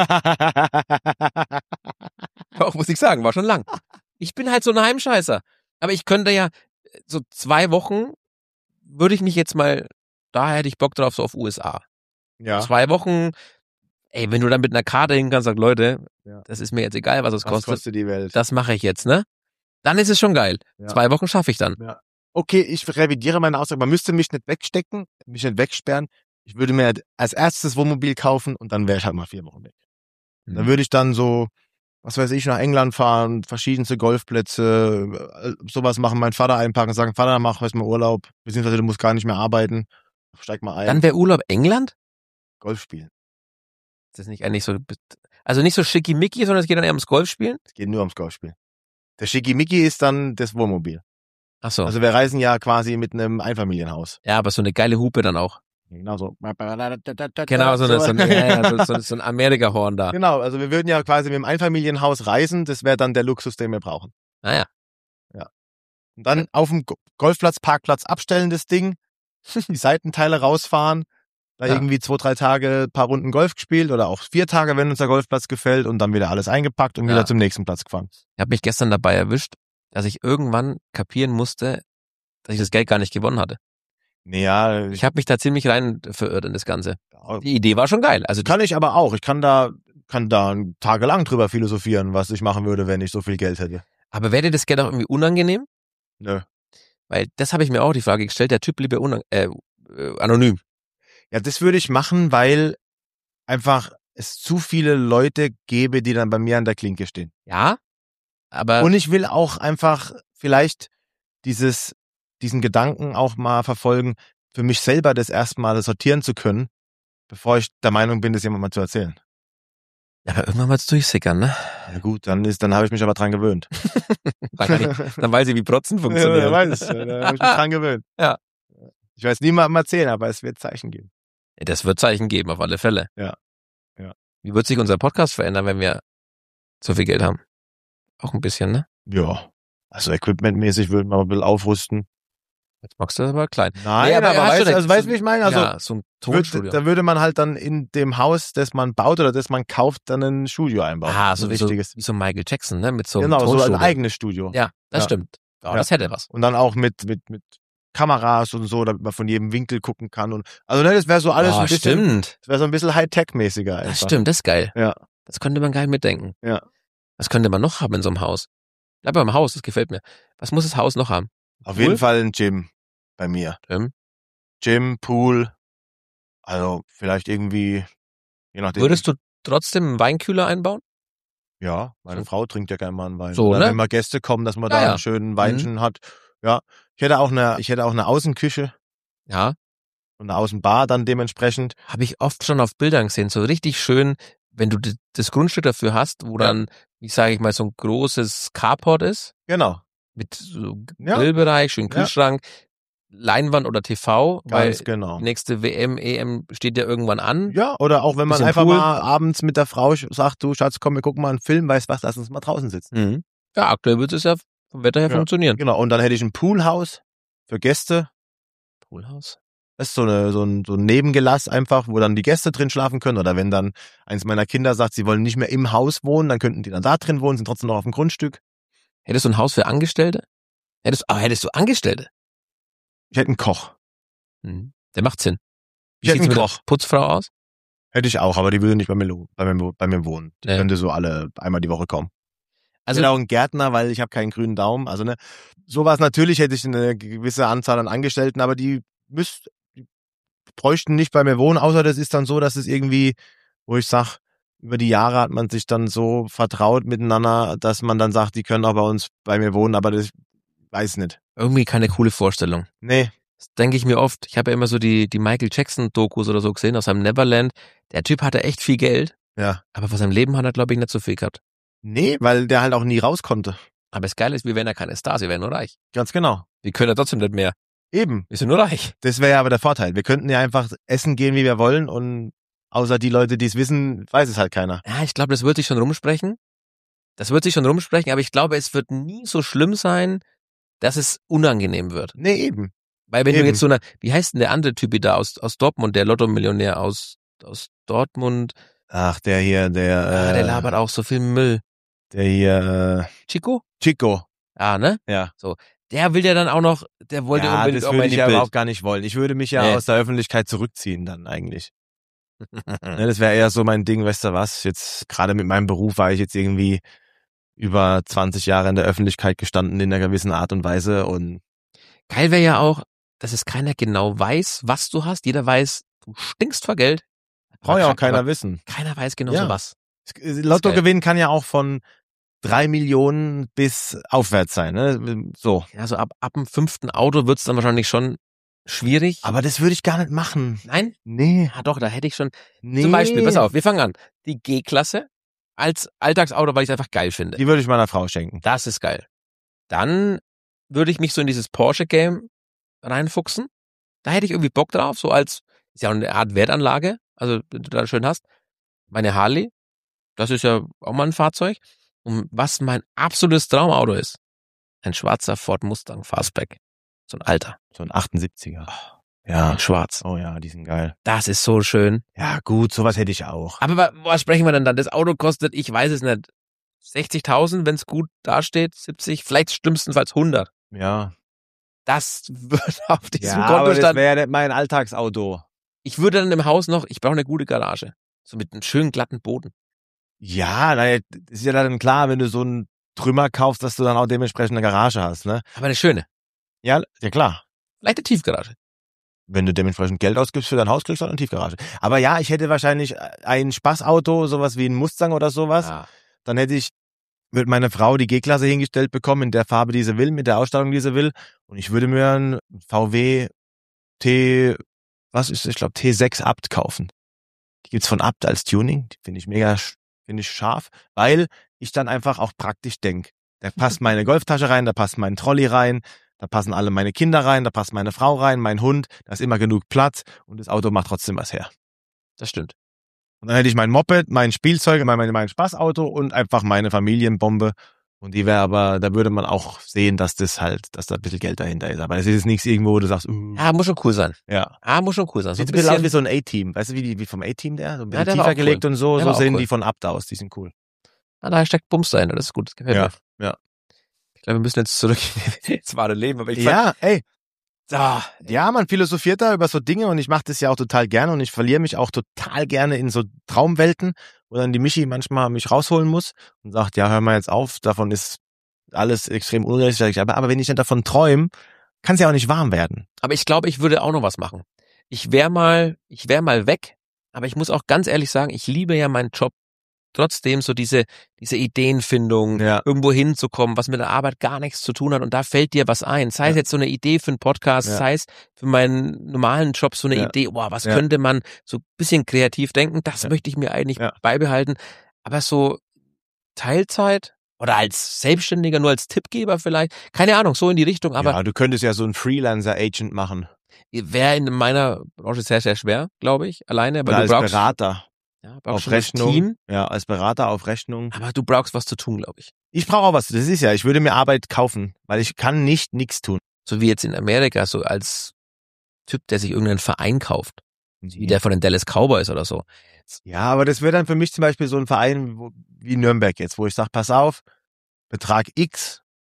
S3: Auch muss ich sagen, war schon lang. Ich bin halt so ein Heimscheißer. Aber ich könnte ja, so 2 Wochen würde ich mich jetzt mal, da hätte ich Bock drauf, so auf USA.
S2: Ja.
S3: 2 Wochen, ey, wenn du dann mit einer Karte hin kannst, sag, Leute,
S2: Ja.
S3: das ist mir jetzt egal, was es
S2: Was
S3: kostet.
S2: kostet die Welt?
S3: Das mache ich jetzt, ne? Dann ist es schon geil.
S2: Ja.
S3: 2 Wochen schaffe ich dann.
S2: Ja. Okay, ich revidiere meine Aussage. Man müsste mich nicht wegstecken, mich nicht wegsperren. Ich würde mir als erstes Wohnmobil kaufen und dann wäre ich halt mal 4 Wochen weg. Dann würde ich dann so, was weiß ich, nach England fahren, verschiedenste Golfplätze, sowas machen, meinen Vater einpacken, sagen, Vater, mach heute mal Urlaub, beziehungsweise du musst gar nicht mehr arbeiten, steig mal ein,
S3: Dann wäre Urlaub England?
S2: Golf spielen.
S3: Das ist nicht eigentlich so, also nicht so schickimicki, sondern es geht dann eher ums Golfspielen?
S2: Es geht nur ums Golfspielen. Der Schickimicki ist dann das Wohnmobil.
S3: Ach so.
S2: Also wir reisen ja quasi mit einem Einfamilienhaus.
S3: Ja, aber so eine geile Hupe dann auch.
S2: Genau so.
S3: Genau, so ein Amerika-Horn da.
S2: Genau, also wir würden ja quasi mit dem Einfamilienhaus reisen, das wäre dann der Luxus, den wir brauchen.
S3: Naja.
S2: Und dann auf dem Golfplatz, Parkplatz abstellen das Ding, die Seitenteile rausfahren, da
S3: Ja.
S2: irgendwie 2, 3 Tage ein paar Runden Golf gespielt oder auch 4 Tage, wenn uns der Golfplatz gefällt und dann wieder alles eingepackt und
S3: Ja.
S2: wieder zum nächsten Platz gefahren.
S3: Ich habe mich gestern dabei erwischt, dass ich irgendwann kapieren musste, dass ich das Geld gar nicht gewonnen hatte.
S2: Naja,
S3: Ich habe mich da ziemlich rein verirrt in das Ganze. Die Idee war schon geil. Also
S2: kann ich aber auch. Ich kann da tagelang drüber philosophieren, was ich machen würde, wenn ich so viel Geld hätte.
S3: aber wäre dir das Geld auch irgendwie unangenehm?
S2: Nö.
S3: Weil das habe ich mir auch die Frage gestellt. Der Typ lieber anonym.
S2: Ja, das würde ich machen, weil einfach es zu viele Leute gäbe, die dann bei mir an der Klinke stehen.
S3: Ja, aber
S2: Und ich will auch einfach vielleicht diesen Gedanken auch mal verfolgen, für mich selber das erstmal sortieren zu können, bevor ich der Meinung bin, das jemand mal zu erzählen.
S3: irgendwann mal durchsickern, ne?
S2: Ja gut, dann habe ich mich aber dran gewöhnt.
S3: Dann weiß ich, wie Protzen funktioniert.
S2: Ja, weiß ich, da habe ich mich dran gewöhnt.
S3: Ja.
S2: Ich weiß niemandem erzählen, aber es wird Zeichen geben.
S3: Das wird Zeichen geben, auf alle Fälle.
S2: Ja.
S3: Wie wird sich unser Podcast verändern, wenn wir so viel Geld haben? Auch ein bisschen, ne?
S2: Ja. Also equipmentmäßig würden wir mal ein bisschen aufrüsten.
S3: Jetzt magst du das aber klein.
S2: Nein,
S3: Nee, aber
S2: aber
S3: hast du
S2: weißt
S3: recht.
S2: du, wie ich meine? Also
S3: ja, so ein Tonstudio.
S2: da würde man halt dann in dem Haus, das man baut oder das man kauft, dann ein Studio einbauen.
S3: so
S2: ein
S3: wie
S2: richtiges.
S3: so Michael Jackson, ne? Mit so einem
S2: Genau, so ein
S3: Tonstudio.
S2: eigenes Studio.
S3: Ja, das
S2: Ja.
S3: stimmt. Ja,
S2: Ja.
S3: das hätte was.
S2: Und dann auch mit Kameras und so, damit man von jedem Winkel gucken kann. Und also ne, das wäre so alles ein bisschen,
S3: Stimmt.
S2: das wäre so ein bisschen Hightech-mäßiger einfach.
S3: Das stimmt, das ist geil.
S2: Ja.
S3: Das könnte man geil mitdenken.
S2: Ja.
S3: Was könnte man noch haben in so einem Haus? Bleib beim Haus, das gefällt mir. Was muss das Haus noch haben?
S2: Auf
S3: Pool?
S2: jeden Fall ein Gym bei mir. Gym, Pool, also vielleicht irgendwie, je nachdem.
S3: Würdest du trotzdem einen Weinkühler einbauen?
S2: Ja, meine Frau trinkt ja gerne mal einen Wein.
S3: So,
S2: Oder
S3: ne?
S2: wenn mal Gäste kommen, dass man
S3: Ja,
S2: da
S3: ja.
S2: einen schönen Weinchen hat. Ja, ich hätte auch eine Außenküche
S3: Ja.
S2: und eine Außenbar dann dementsprechend.
S3: Habe ich oft schon auf Bildern gesehen. So richtig schön, wenn du das Grundstück dafür hast, wo
S2: Ja.
S3: dann, wie sage ich mal, so ein großes Carport ist.
S2: Genau.
S3: Mit so
S2: Ja.
S3: Grillbereich, schönen
S2: Ja.
S3: Kühlschrank, Leinwand oder TV, weil
S2: Ganz genau.
S3: die nächste WM, EM steht ja irgendwann an.
S2: Ja, oder auch wenn man
S3: Bisschen
S2: einfach
S3: Pool.
S2: mal abends mit der Frau sagt, du Schatz, komm, wir gucken mal einen Film, weißt was, lass uns mal draußen sitzen.
S3: Mhm. Ja, aktuell wird es ja vom Wetter her
S2: Ja.
S3: funktionieren.
S2: Genau, und dann hätte ich ein Poolhaus für Gäste.
S3: Poolhaus.
S2: Das ist so ein Nebengelass einfach, wo dann die Gäste drin schlafen können. Oder wenn dann eins meiner Kinder sagt, sie wollen nicht mehr im Haus wohnen, dann könnten die dann da drin wohnen, sind trotzdem noch auf dem Grundstück.
S3: Hättest du ein Haus für Angestellte? Hättest du Angestellte?
S2: Ich hätte einen Koch.
S3: Mhm. Der macht Sinn. Wie
S2: Ich hätte
S3: sieht's
S2: einen
S3: mit der
S2: Koch.
S3: Putzfrau aus?
S2: Hätte ich auch, aber die würde nicht bei mir wohnen. Die
S3: Nee.
S2: könnte so einmal die Woche kommen.
S3: Also
S2: Ich hätte auch einen Gärtner, weil ich habe keinen grünen Daumen. Also ne, sowas natürlich hätte ich eine gewisse Anzahl an Angestellten, aber die bräuchten nicht bei mir wohnen, außer das ist dann so, dass es irgendwie, wo ich sag, über die Jahre hat man sich dann so vertraut miteinander, dass man dann sagt, die können auch bei mir wohnen, aber das weiß nicht.
S3: irgendwie keine coole Vorstellung.
S2: Nee.
S3: Das denke ich mir oft. Ich habe ja immer so die Michael Jackson-Dokus oder so gesehen aus seinem Neverland. Der Typ hatte echt viel Geld,
S2: Ja.
S3: aber von seinem Leben hat er, glaube ich, nicht so viel gehabt.
S2: Nee, weil der halt auch nie raus konnte.
S3: Aber das Geile ist, wir wären ja keine Stars, wir wären nur reich.
S2: Ganz genau.
S3: Wir können ja trotzdem nicht mehr.
S2: Eben.
S3: Wir sind nur reich.
S2: Das wäre ja aber der Vorteil. Wir könnten ja einfach essen gehen, wie wir wollen und außer die Leute, die es wissen, weiß es halt keiner.
S3: Ja, ich glaube, das wird sich schon rumsprechen. Aber ich glaube, es wird nie so schlimm sein, dass es unangenehm wird.
S2: Nee, eben.
S3: Weil wenn du
S2: Eben.
S3: jetzt wie heißt denn der andere Typ da aus Dortmund, der Lotto-Millionär aus Dortmund?
S2: Ach, der hier,
S3: der labert auch so viel Müll.
S2: der hier,
S3: Chico?
S2: Chico.
S3: Ah, ne?
S2: Ja.
S3: Der will ja dann auch noch, der wollte
S2: Ja,
S3: unbedingt
S2: das
S3: auch mal
S2: würde
S3: in
S2: ich
S3: die
S2: ja
S3: Bild.
S2: überhaupt gar nicht wollen. Ich würde mich ja
S3: Nee.
S2: aus der Öffentlichkeit zurückziehen dann eigentlich. Ne, das wäre eher so mein Ding, weißt du was? Jetzt, gerade mit meinem Beruf war ich jetzt irgendwie über 20 Jahre in der Öffentlichkeit gestanden in einer gewissen Art und Weise und
S3: Geil wäre ja auch, dass es keiner genau weiß, was du hast. Jeder weiß, du stinkst vor Geld.
S2: braucht ja auch
S3: Aber
S2: keiner wissen.
S3: keiner weiß genau
S2: Ja.
S3: so was.
S2: Lottogewinn kann ja auch von 3 Millionen bis aufwärts sein, ne? So.
S3: Ja, so ab dem 5. Auto wird's dann wahrscheinlich schon schwierig.
S2: Aber das würde ich gar nicht machen.
S3: Nein?
S2: Nee.
S3: Ja, doch, da hätte ich schon.
S2: Nee.
S3: Zum Beispiel, pass auf, wir fangen an. Die G-Klasse als Alltagsauto, weil ich es einfach geil finde.
S2: Die würde ich meiner Frau schenken.
S3: Das ist geil. Dann würde ich mich so in dieses Porsche-Game reinfuchsen. Da hätte ich irgendwie Bock drauf, so ist ja auch eine Art Wertanlage, also wenn du da schön hast. Meine Harley, das ist ja auch mal ein Fahrzeug. Und was mein absolutes Traumauto ist, ein schwarzer Ford Mustang Fastback. So ein alter.
S2: So ein 78er. Ja.
S3: In schwarz.
S2: Oh ja, die sind geil.
S3: Das ist so schön.
S2: Ja, gut, sowas hätte ich auch.
S3: Aber was sprechen wir denn dann? Das Auto kostet, ich weiß es nicht, 60.000, wenn es gut dasteht, 70, vielleicht schlimmstenfalls 100.
S2: Ja.
S3: Das wird auf diesem
S2: Ja, aber das
S3: Kontostand.
S2: wäre ja nicht mein Alltagsauto.
S3: Ich würde dann im Haus ich brauche eine gute Garage. So mit einem schönen glatten Boden.
S2: Ja, naja, ist ja dann klar, wenn du so einen Trümmer kaufst, dass du dann auch dementsprechend eine Garage hast, ne?
S3: Aber eine schöne.
S2: Ja, ja klar.
S3: Vielleicht eine Tiefgarage.
S2: Wenn du dementsprechend Geld ausgibst für dein Haus, kriegst du auch eine Tiefgarage. Aber ja, ich hätte wahrscheinlich ein Spaßauto, sowas wie ein Mustang oder sowas.
S3: Ja.
S2: Dann hätte ich mit meiner Frau die G-Klasse hingestellt bekommen, in der Farbe, die sie will, mit der Ausstattung, die sie will. Und ich würde mir einen VW T6 Abt kaufen. Die gibt's von Abt als Tuning. Die finde ich scharf, weil ich dann einfach auch praktisch denke. Da passt meine Golftasche rein, da passt mein Trolley rein, da passen alle meine Kinder rein, da passt meine Frau rein, mein Hund, da ist immer genug Platz und das Auto macht trotzdem was her.
S3: Das stimmt.
S2: Und dann hätte ich mein Moped, mein Spielzeug, mein Spaßauto und einfach meine Familienbombe. Und die wäre aber, da würde man auch sehen, dass da ein bisschen Geld dahinter ist. Aber es ist jetzt nichts irgendwo, wo du sagst,
S3: Ja, muss schon cool sein.
S2: ja.
S3: Muss schon cool sein. So
S2: Sieht ein bisschen aus wie so ein A-Team. Weißt du, wie vom A-Team der? So ein bisschen
S3: Ja, der war
S2: tiefer
S3: auch
S2: gelegt
S3: cool.
S2: und so.
S3: Der
S2: So
S3: war auch
S2: sehen
S3: cool.
S2: die von Abt aus. Die sind cool.
S3: Da steckt Bums dahinter. Das ist gut. Das gefällt
S2: Ja,
S3: mir.
S2: ja.
S3: Ich glaube, wir müssen jetzt zurück ins wahre Leben. Aber
S2: Ja, ey. Ja, man philosophiert da über so Dinge und ich mache das ja auch total gerne und ich verliere mich auch total gerne in so Traumwelten, wo dann die Michi manchmal mich rausholen muss und sagt, ja, hör mal jetzt auf, davon ist alles extrem unrealistisch. Aber wenn ich nicht davon träume, kann es ja auch nicht warm werden.
S3: Aber ich glaube, ich würde auch noch was machen. Ich wär mal weg, aber ich muss auch ganz ehrlich sagen, ich liebe ja meinen Job. Trotzdem so diese Ideenfindung,
S2: Ja.
S3: irgendwo hinzukommen, was mit der Arbeit gar nichts zu tun hat und da fällt dir was ein. Sei es jetzt so eine Idee für einen Podcast, sei es für meinen normalen Job so eine Idee, was könnte man so ein bisschen kreativ denken, das möchte ich mir eigentlich beibehalten. Aber so Teilzeit oder als Selbstständiger, nur als Tippgeber vielleicht, keine Ahnung, so in die Richtung, aber
S2: ja, du könntest ja so einen Freelancer-Agent machen.
S3: wäre in meiner Branche sehr, sehr schwer, glaube ich, alleine.
S2: Oder als Berater.
S3: Ja,
S2: Auf Rechnung.
S3: Team,
S2: Ja, als Berater auf Rechnung.
S3: aber du brauchst was zu tun, glaube ich.
S2: Ich brauche auch was. Das ist ja, ich würde mir Arbeit kaufen, weil ich kann nicht nichts tun.
S3: So wie jetzt in Amerika, so als Typ, der sich irgendeinen Verein kauft. Wie der von den Dallas Cowboys oder so.
S2: Ja, aber das wäre dann für mich zum Beispiel so ein Verein wie Nürnberg jetzt, wo ich sage, pass auf, Betrag X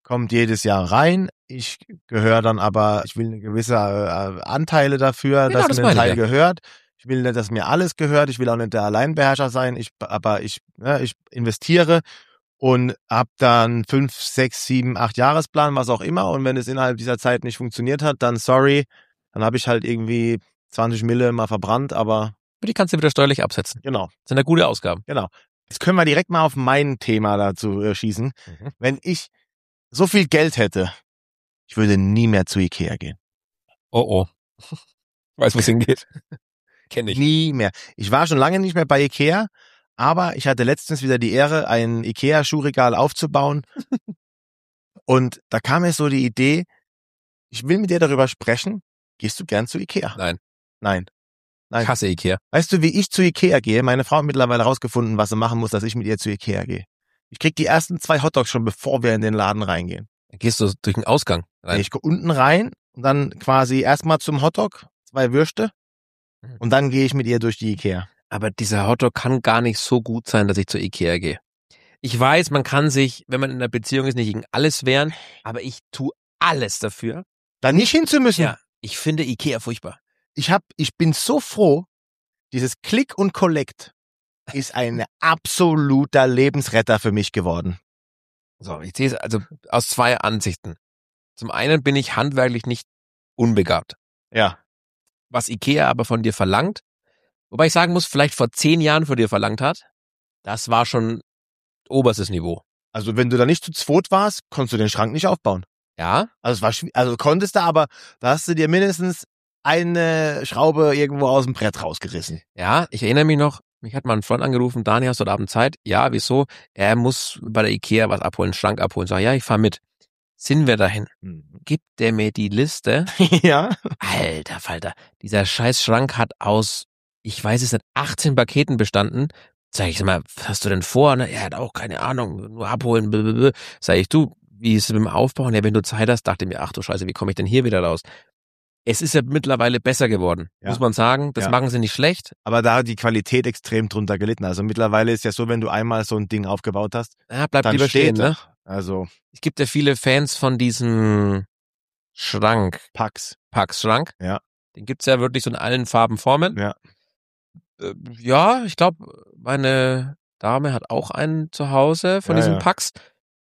S2: kommt jedes Jahr rein. Ich gehöre dann aber, ich will eine gewisse Anteile dafür,
S3: Genau,
S2: dass
S3: das
S2: mir ein
S3: meine
S2: Teil
S3: ich ja.
S2: gehört. Ich will nicht, dass mir alles gehört. Ich will auch nicht der Alleinbeherrscher sein. Ich investiere und habe dann 5, 6, 7, 8 Jahresplan, was auch immer. Und wenn es innerhalb dieser Zeit nicht funktioniert hat, dann sorry. Dann habe ich halt irgendwie 20 Mille mal verbrannt, aber
S3: Die kannst du wieder steuerlich absetzen.
S2: genau.
S3: Das sind ja gute Ausgaben.
S2: Genau. Jetzt können wir direkt mal auf mein Thema dazu schießen. Wenn ich so viel Geld hätte, ich würde nie mehr zu Ikea gehen.
S3: Oh. Weiß, wo es hingeht. Kenn ich.
S2: Nie mehr. Ich war schon lange nicht mehr bei Ikea, aber ich hatte letztens wieder die Ehre, ein Ikea-Schuhregal aufzubauen. Und da kam mir so die Idee, ich will mit dir darüber sprechen. Gehst du gern zu Ikea?
S3: Nein.
S2: Nein.
S3: Ich hasse Ikea.
S2: Weißt du, wie ich zu Ikea gehe? Meine Frau hat mittlerweile rausgefunden, was sie machen muss, dass ich mit ihr zu Ikea gehe. Ich krieg die ersten 2 Hotdogs schon, bevor wir in den Laden reingehen.
S3: Dann gehst du durch den Ausgang rein.
S2: Ich gehe unten rein und dann quasi erstmal zum Hotdog, 2 Würste und dann gehe ich mit ihr durch die Ikea.
S3: Aber dieser Hotdog kann gar nicht so gut sein, dass ich zur Ikea gehe. Ich weiß, man kann sich, wenn man in einer Beziehung ist, nicht gegen alles wehren, aber ich tue alles dafür.
S2: Da nicht hin zu müssen.
S3: Ja, ich finde Ikea furchtbar.
S2: Ich bin so froh, dieses Click und Collect ist ein absoluter Lebensretter für mich geworden.
S3: So, ich sehe es also aus 2 Ansichten. Zum einen bin ich handwerklich nicht unbegabt.
S2: Ja.
S3: Was Ikea aber von dir verlangt, wobei ich sagen muss, vielleicht vor 10 Jahren von dir verlangt hat, das war schon oberstes Niveau.
S2: Also wenn du da nicht zu zweit warst, konntest du den Schrank nicht aufbauen.
S3: Ja?
S2: Also es war also konntest du, aber da hast du dir mindestens eine Schraube irgendwo aus dem Brett rausgerissen.
S3: Ja, ich erinnere mich noch, mich hat mal ein Freund angerufen, Dani, hast du heute Abend Zeit? Ja, wieso? Er muss bei der Ikea was abholen, einen Schrank abholen. Sag, ja, ich fahr mit. Sind wir dahin? Gibt der mir die Liste?
S2: Ja.
S3: Alter Falter, dieser scheiß Schrank hat aus, ich weiß es nicht, 18 Paketen bestanden. Sag ich, sag mal, was hast du denn vor? Ne? Er hat auch keine Ahnung, nur abholen. Blablabla. Sag ich, du, wie ist es mit dem Aufbauen? Ja, wenn du Zeit hast, dachte mir, ach du Scheiße, wie komme ich denn hier wieder raus? Es ist ja mittlerweile besser geworden,
S2: Ja.
S3: muss man sagen. Das
S2: Ja.
S3: machen sie nicht schlecht.
S2: Aber da hat die Qualität extrem drunter gelitten. Also mittlerweile ist ja so, wenn du einmal so ein Ding aufgebaut hast,
S3: Ja, bleibt
S2: dann
S3: lieber stehen,
S2: steht
S3: ne?
S2: Also
S3: Es gibt ja viele Fans von diesem Schrank,
S2: Pax.
S3: Pax-Schrank.
S2: Ja.
S3: Den gibt's ja wirklich so in allen Farben, Formen.
S2: Ja.
S3: Ja, ich glaube, meine Dame hat auch einen zu Hause von
S2: Ja,
S3: diesem
S2: ja.
S3: Pax.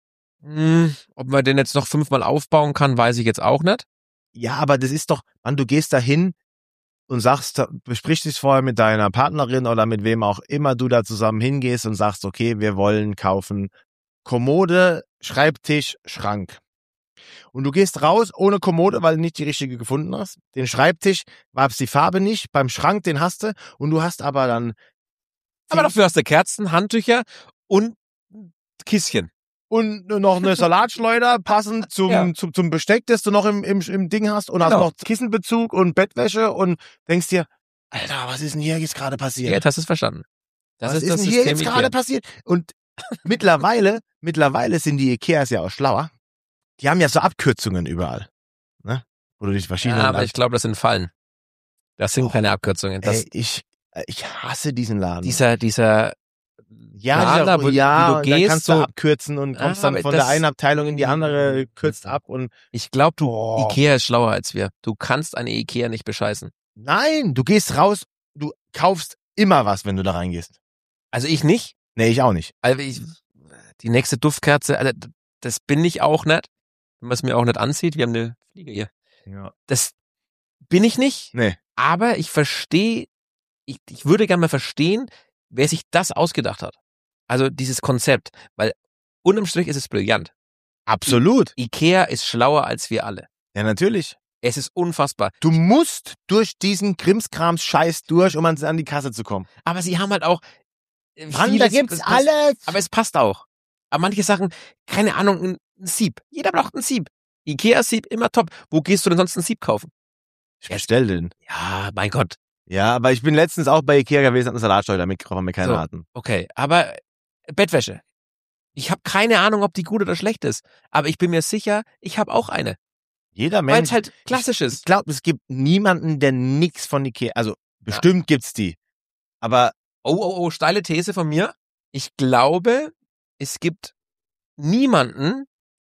S3: Ob man den jetzt noch 5-mal aufbauen kann, weiß ich jetzt auch nicht.
S2: Ja, aber das ist doch, Mann, du gehst da hin und sagst, besprichst dich vorher mit deiner Partnerin oder mit wem auch immer du da zusammen hingehst und sagst, okay, wir wollen kaufen Kommode, Schreibtisch, Schrank. Und du gehst raus ohne Kommode, weil du nicht die richtige gefunden hast. Den Schreibtisch gab's die Farbe nicht, beim Schrank den hast du und du hast aber dann
S3: Aber dafür hast du Kerzen, Handtücher und Kisschen.
S2: und noch eine Salatschleuder passend
S3: Ja.
S2: zum Besteck, das du noch im Ding hast und hast
S3: Genau.
S2: noch Kissenbezug und Bettwäsche und denkst dir, Alter, was ist denn hier jetzt gerade passiert?
S3: Jetzt hast du es verstanden. Das
S2: Was
S3: ist das
S2: denn hier
S3: System
S2: jetzt gerade
S3: Ikea.
S2: passiert? Und mittlerweile sind die Ikeas ja auch schlauer. Die haben ja so Abkürzungen überall, ne? Wo du dich verschiedene.
S3: Ja, aber ich glaube, das sind Fallen. Das sind keine Abkürzungen. Das,
S2: ich hasse diesen Laden.
S3: dieser
S2: ja,
S3: Laden, wo du
S2: da
S3: gehst,
S2: kannst du
S3: so-
S2: abkürzen und kommst
S3: Ja,
S2: dann
S3: aber
S2: von
S3: das-
S2: der einen Abteilung in die andere, kürzt ab und
S3: ich glaube,
S2: Oh.
S3: Ikea ist schlauer als wir. Du kannst eine Ikea nicht bescheißen.
S2: nein, du gehst raus, du kaufst immer was, wenn du da reingehst.
S3: Also ich nicht.
S2: Nee, ich auch nicht.
S3: Also die nächste Duftkerze, also das bin ich auch nicht. Wenn man es mir auch nicht ansieht, wir haben eine Fliege hier.
S2: Ja.
S3: Das bin ich nicht.
S2: Nee.
S3: Aber ich verstehe, ich würde gerne mal verstehen, wer sich das ausgedacht hat. Also dieses Konzept. Weil unterm Strich ist es brillant.
S2: Absolut.
S3: Ikea ist schlauer als wir alle.
S2: Ja, natürlich.
S3: Es ist unfassbar.
S2: Du musst durch diesen Krimskrams-Scheiß durch, um an die Kasse zu kommen.
S3: Aber sie haben halt auch
S2: Mann, da gibt's
S3: es passt-
S2: alles.
S3: Aber es passt auch. Aber manche Sachen, keine Ahnung, ein Sieb. Jeder braucht ein Sieb. Ikea-Sieb, immer top. Wo gehst du denn sonst ein Sieb kaufen?
S2: Ich bestell den.
S3: Ja, mein Gott.
S2: Ja, aber ich bin letztens auch bei Ikea gewesen, hab eine Salatschleuder mitgebracht, weil wir keine
S3: So.
S2: hatten.
S3: Okay, aber Bettwäsche. Ich habe keine Ahnung, ob die gut oder schlecht ist. Aber ich bin mir sicher, ich habe auch eine.
S2: Jeder
S3: Weil
S2: Mensch.
S3: es halt klassisch
S2: Ich
S3: ist.
S2: glaube, es gibt niemanden, der nix von Ikea, also bestimmt gibt's die. Aber
S3: Oh, steile These von mir. Ich glaube, es gibt niemanden,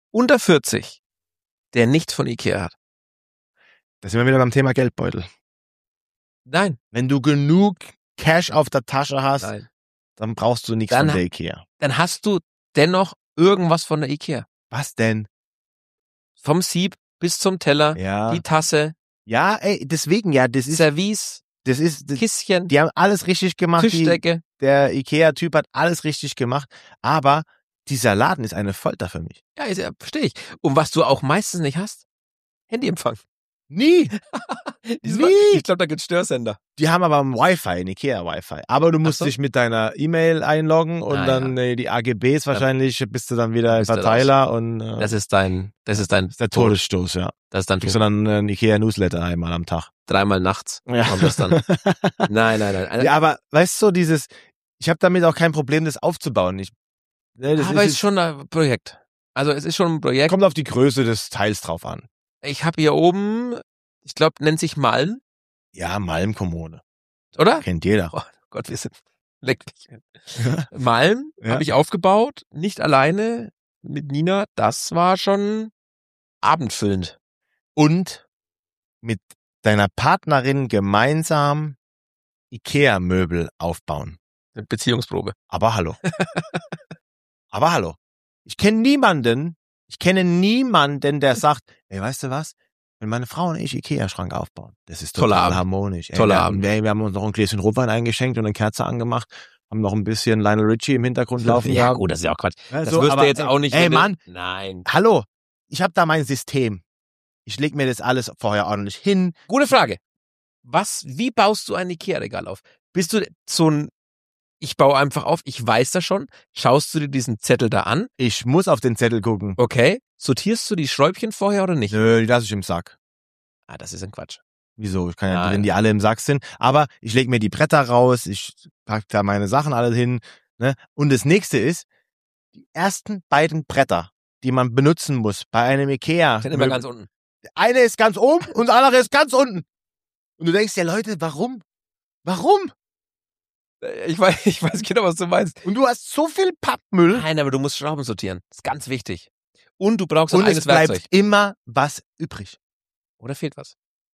S3: unter 40, der nicht von Ikea hat?
S2: Da sind wir wieder beim Thema Geldbeutel.
S3: Nein.
S2: Wenn du genug Cash auf der Tasche hast,
S3: Nein.
S2: dann brauchst du nichts
S3: Dann-
S2: von der Ikea.
S3: Dann hast du dennoch irgendwas von der Ikea.
S2: Was denn?
S3: Vom Sieb bis zum Teller,
S2: Ja.
S3: die Tasse,
S2: Ja, ey, deswegen, ja,
S3: Service, Kisschen,
S2: die haben alles richtig gemacht.
S3: Tischdecke.
S2: Der Ikea-Typ hat alles richtig gemacht, aber dieser Laden ist eine Folter für mich.
S3: Ja, verstehe ich. Und was du auch meistens nicht hast? Handyempfang.
S2: Nie!
S3: Diesmal-
S2: Nie!
S3: Ich glaube, da gibt's Störsender.
S2: Die haben aber ein Wi-Fi, ein Ikea-Wi-Fi. Aber du musst
S3: so.
S2: dich mit deiner E-Mail einloggen und
S3: Ah,
S2: dann die AGBs wahrscheinlich bist du dann wieder ein
S3: bist du
S2: Verteiler und
S3: Das ist der
S2: der Todesstoß, ja.
S3: Das ist dann
S2: Kriegst du dann ein Ikea-Newsletter einmal am Tag.
S3: dreimal nachts.
S2: Ja.
S3: Kommt das dann. Nein.
S2: Ja, aber weißt du, ich habe damit auch kein Problem, das aufzubauen. Das
S3: Aber es ist schon ein Projekt. Also es ist schon ein Projekt.
S2: kommt auf die Größe des Teils drauf an.
S3: Ich habe hier oben, ich glaube, nennt sich Malm,
S2: Ja, Malmkommode.
S3: oder?
S2: Kennt jeder.
S3: Oh Gott, wir sind leck mich. Malm
S2: Ja.
S3: habe ich aufgebaut, nicht alleine mit Nina. Das war schon abendfüllend.
S2: Und mit deiner Partnerin gemeinsam Ikea-Möbel aufbauen.
S3: Eine Beziehungsprobe.
S2: Aber hallo. Aber hallo. Ich kenne niemanden, der sagt, ey, weißt du was? Wenn meine Frau und ich Ikea-Schrank aufbauen, das ist
S3: Toller
S2: total
S3: Abend.
S2: harmonisch. Ey,
S3: Toller
S2: wir,
S3: Abend.
S2: Wir haben uns noch ein Gläschen Rotwein eingeschenkt und eine Kerze angemacht, haben noch ein bisschen Lionel Richie im Hintergrund laufen
S3: Ja
S2: gehabt.
S3: gut, das ist ja auch Quatsch.
S2: Ja,
S3: Das
S2: so,
S3: wirst
S2: aber,
S3: du jetzt auch nicht.
S2: Ey,
S3: wenn du-
S2: Mann,
S3: Nein.
S2: hallo. Ich habe da mein System. Ich leg mir das alles vorher ordentlich hin.
S3: Gute Frage. Wie baust du ein Ikea-Regal auf? Bist du so ein, ich baue einfach auf, ich weiß das schon, schaust du dir diesen Zettel da an,
S2: Ich muss auf den Zettel gucken.
S3: okay, sortierst du die Schräubchen vorher oder nicht?
S2: Nö, die lasse ich im Sack.
S3: Ah, das ist ein Quatsch.
S2: Wieso? Ich kann ja,
S3: Nein.
S2: wenn die alle im Sack sind. Aber ich lege mir die Bretter raus, ich pack da meine Sachen alle hin. Ne? Und das nächste ist, die ersten beiden Bretter, die man benutzen muss bei einem Ikea.
S3: Sind immer ganz unten.
S2: Eine ist ganz oben und das andere ist ganz unten. Und du denkst ja, Leute, warum? Warum?
S3: Ich weiß genau, was du meinst.
S2: Und du hast so viel Pappmüll
S3: Nein, aber du musst Schrauben sortieren. Das ist ganz wichtig. Und du brauchst ein
S2: und es
S3: eigenes
S2: bleibt
S3: Werkzeug.
S2: immer was übrig.
S3: Oder fehlt was?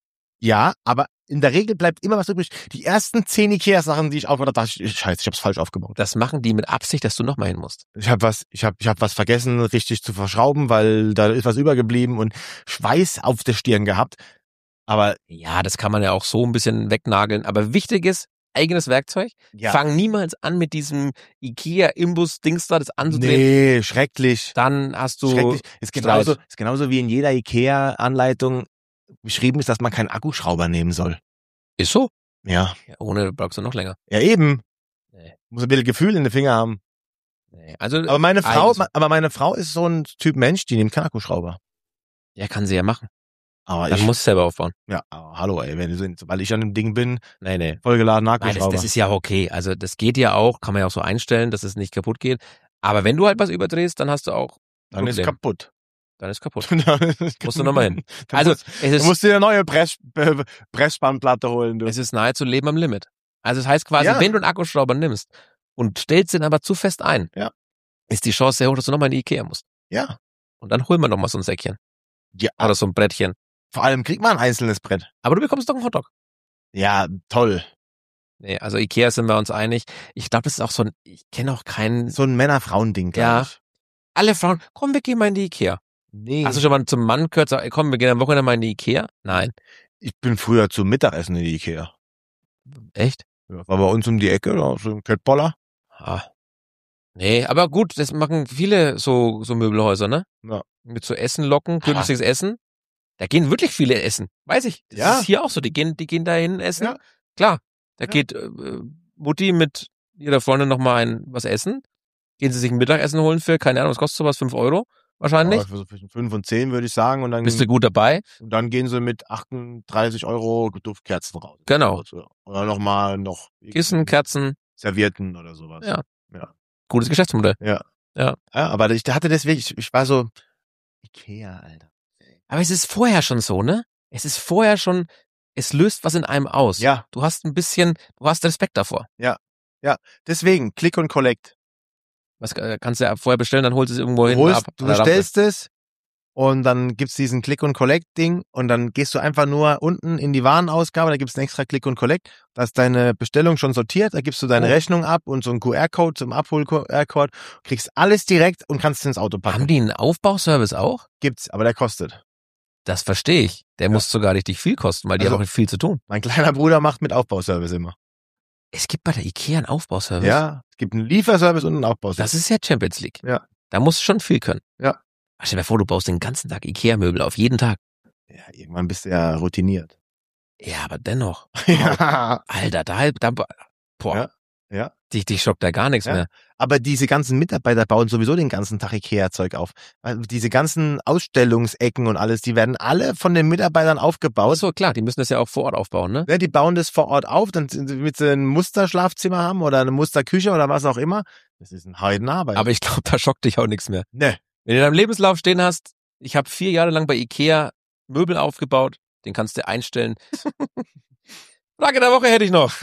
S2: Ja, aber in der Regel bleibt immer was übrig. Die ersten 10 Ikea-Sachen, die ich aufgebaut habe, scheiße, ich hab's falsch aufgebaut.
S3: Das machen die mit Absicht, dass du nochmal hin musst.
S2: Ich hab was vergessen, richtig zu verschrauben, weil da ist was übergeblieben und Schweiß auf der Stirn gehabt. Aber
S3: Ja, das kann man ja auch so ein bisschen wegnageln. Aber wichtig ist, eigenes Werkzeug.
S2: ja,
S3: Fang niemals an mit diesem Ikea-Imbus-Dings da, das anzudrehen.
S2: nee, schrecklich.
S3: Dann hast du
S2: Schrecklich. Ist
S3: Streit.
S2: genauso wie in jeder Ikea-Anleitung beschrieben ist, dass man keinen Akkuschrauber nehmen soll.
S3: Ist so.
S2: Ja.
S3: Ja, ohne brauchst du noch länger.
S2: Ja, eben.
S3: Nee.
S2: Muss ein bisschen Gefühl in den Finger haben.
S3: Nee. Also,
S2: Aber meine
S3: Eins.
S2: Frau ist so ein Typ Mensch, die nimmt keinen Akkuschrauber.
S3: ja, kann sie ja machen.
S2: Aber
S3: Dann muss sie selber aufbauen.
S2: ja, aber hallo, ey, sobald ich an dem Ding bin,
S3: Nee.
S2: vollgeladen
S3: Nein,
S2: Akkuschrauber.
S3: das ist ja okay. Also das geht ja auch, kann man ja auch so einstellen, dass es nicht kaputt geht. Aber wenn du halt was überdrehst, dann hast du auch
S2: Dann ist
S3: Problem.
S2: kaputt.
S3: Dann ist kaputt.
S2: Musst
S3: Musst du nochmal hin. Also es
S2: Du
S3: ist,
S2: musst dir eine neue Pressspannplatte holen, du.
S3: es ist nahezu Leben am Limit. Also das heißt quasi,
S2: Ja.
S3: wenn du einen Akkuschrauber nimmst und stellst den aber zu fest ein,
S2: Ja.
S3: ist die Chance sehr hoch, dass du nochmal in die Ikea musst.
S2: Ja.
S3: Und dann holen wir nochmal so ein Säckchen.
S2: Ja.
S3: Oder so ein Brettchen.
S2: Vor allem kriegt man ein einzelnes Brett.
S3: Aber du bekommst doch einen Hotdog.
S2: Ja, toll.
S3: Nee, also Ikea sind wir uns einig. Ich glaube, das ist auch so ein, ich kenne auch keinen,
S2: So ein Männer-Frauen-Ding,
S3: Ja.
S2: glaube ich.
S3: alle Frauen, komm, wir gehen mal in die Ikea.
S2: Nee.
S3: Hast du schon mal zum Mann gehört, sag, komm, wir gehen am Wochenende mal in die Ikea? Nein.
S2: Ich bin früher zum Mittagessen in die Ikea.
S3: Echt?
S2: Ja, war bei uns um die Ecke, da so ein Köttboller.
S3: Ah. Nee, aber gut, das machen viele so Möbelhäuser, ne?
S2: Ja.
S3: Mit so Essen locken, günstiges Essen. Da gehen wirklich viele essen, weiß ich. Das
S2: Ja.
S3: ist hier auch so. Die gehen dahin essen.
S2: Ja.
S3: Klar, da
S2: Ja.
S3: geht Mutti mit ihrer Freundin nochmal was essen. Gehen sie sich ein Mittagessen holen für, keine Ahnung, was kostet sowas? 5 Euro wahrscheinlich.
S2: Ja, so zwischen 5 und 10 würde ich sagen. Und dann,
S3: Bist du gut dabei?
S2: und dann gehen sie mit 38 Euro Duftkerzen raus.
S3: Genau.
S2: Oder noch
S3: Kissen, Kerzen,
S2: Servierten oder sowas.
S3: Ja.
S2: Ja.
S3: gutes Geschäftsmodell.
S2: Ja, aber ich hatte deswegen, ich war so, Ikea, Alter.
S3: Aber es ist vorher schon so, ne? Es ist vorher schon, es löst was in einem aus.
S2: Ja.
S3: Du hast Respekt davor.
S2: Deswegen, Click und Collect.
S3: Was kannst du ja vorher bestellen, dann holst du es irgendwo hin.
S2: Du
S3: ab an der Rampe.
S2: bestellst es, und dann gibt's diesen Click-and-Collect-Ding und dann gehst du einfach nur unten in die Warenausgabe, da gibt's ein extra Click-and-Collect, da ist deine Bestellung schon sortiert, da gibst du deine Rechnung ab und so einen QR-Code zum Abhol-QR-Code, kriegst alles direkt und kannst es ins Auto packen.
S3: Haben die einen Aufbauservice auch?
S2: Gibt's, aber der kostet.
S3: Das verstehe ich. Der muss sogar richtig viel kosten, weil die
S2: Also-
S3: haben auch viel zu tun.
S2: Mein kleiner Bruder macht mit Aufbauservice immer.
S3: Es gibt bei der Ikea einen Aufbauservice.
S2: Ja, es gibt einen Lieferservice und einen Aufbauservice.
S3: Das ist ja Champions League.
S2: Ja.
S3: Da musst du schon viel können.
S2: Ja.
S3: Stell dir vor, du baust den ganzen Tag Ikea-Möbel auf, jeden Tag.
S2: Ja, irgendwann bist du ja routiniert.
S3: Ja, aber dennoch.
S2: Ja.
S3: Alter, boah.
S2: Ja.
S3: Dich schockt da gar nichts
S2: Ja.
S3: mehr.
S2: Aber diese ganzen Mitarbeiter bauen sowieso den ganzen Tag Ikea-Zeug auf. Weil diese ganzen Ausstellungsecken und alles, die werden alle von den Mitarbeitern aufgebaut.
S3: So, klar, die müssen das ja auch vor Ort aufbauen, ne?
S2: Ja, die bauen das vor Ort auf, damit sie ein Musterschlafzimmer haben oder eine Musterküche oder was auch immer. Das ist ein Heidenarbeit.
S3: Aber ich glaube, da schockt dich auch nichts mehr.
S2: Ne.
S3: Wenn du in deinem Lebenslauf stehen hast, ich habe 4 Jahre lang bei Ikea Möbel aufgebaut, den kannst du einstellen. Frage der Woche hätte ich noch.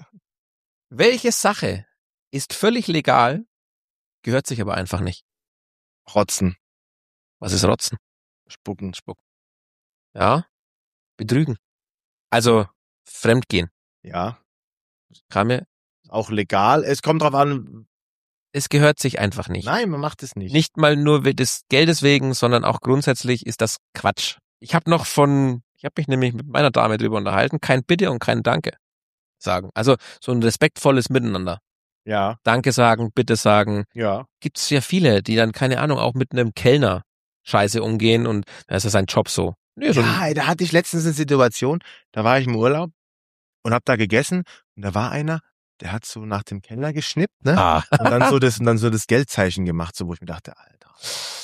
S3: Welche Sache ist völlig legal, gehört sich aber einfach nicht?
S2: Rotzen,
S3: Was ist Rotzen?
S2: Spucken.
S3: Ja? Betrügen. Also Fremdgehen.
S2: Ja,
S3: Kam mir,
S2: auch legal. Es kommt drauf an.
S3: es gehört sich einfach nicht.
S2: Nein, man macht es nicht.
S3: Nicht mal nur des Geldes wegen, sondern auch grundsätzlich ist das Quatsch. Ich habe mich nämlich mit meiner Dame drüber unterhalten, kein Bitte und kein Danke sagen. Also so ein respektvolles Miteinander.
S2: Ja,
S3: Danke sagen, Bitte sagen.
S2: ja.
S3: Gibt's ja viele, die dann, keine Ahnung, auch mit einem Kellner scheiße umgehen und da ist das sein Job so. Nee, so
S2: Ja, da hatte ich letztens eine Situation, da war ich im Urlaub und hab da gegessen und da war einer, der hat so nach dem Kellner geschnippt, ne? Und dann so das Geldzeichen gemacht, so wo ich mir dachte, Alter.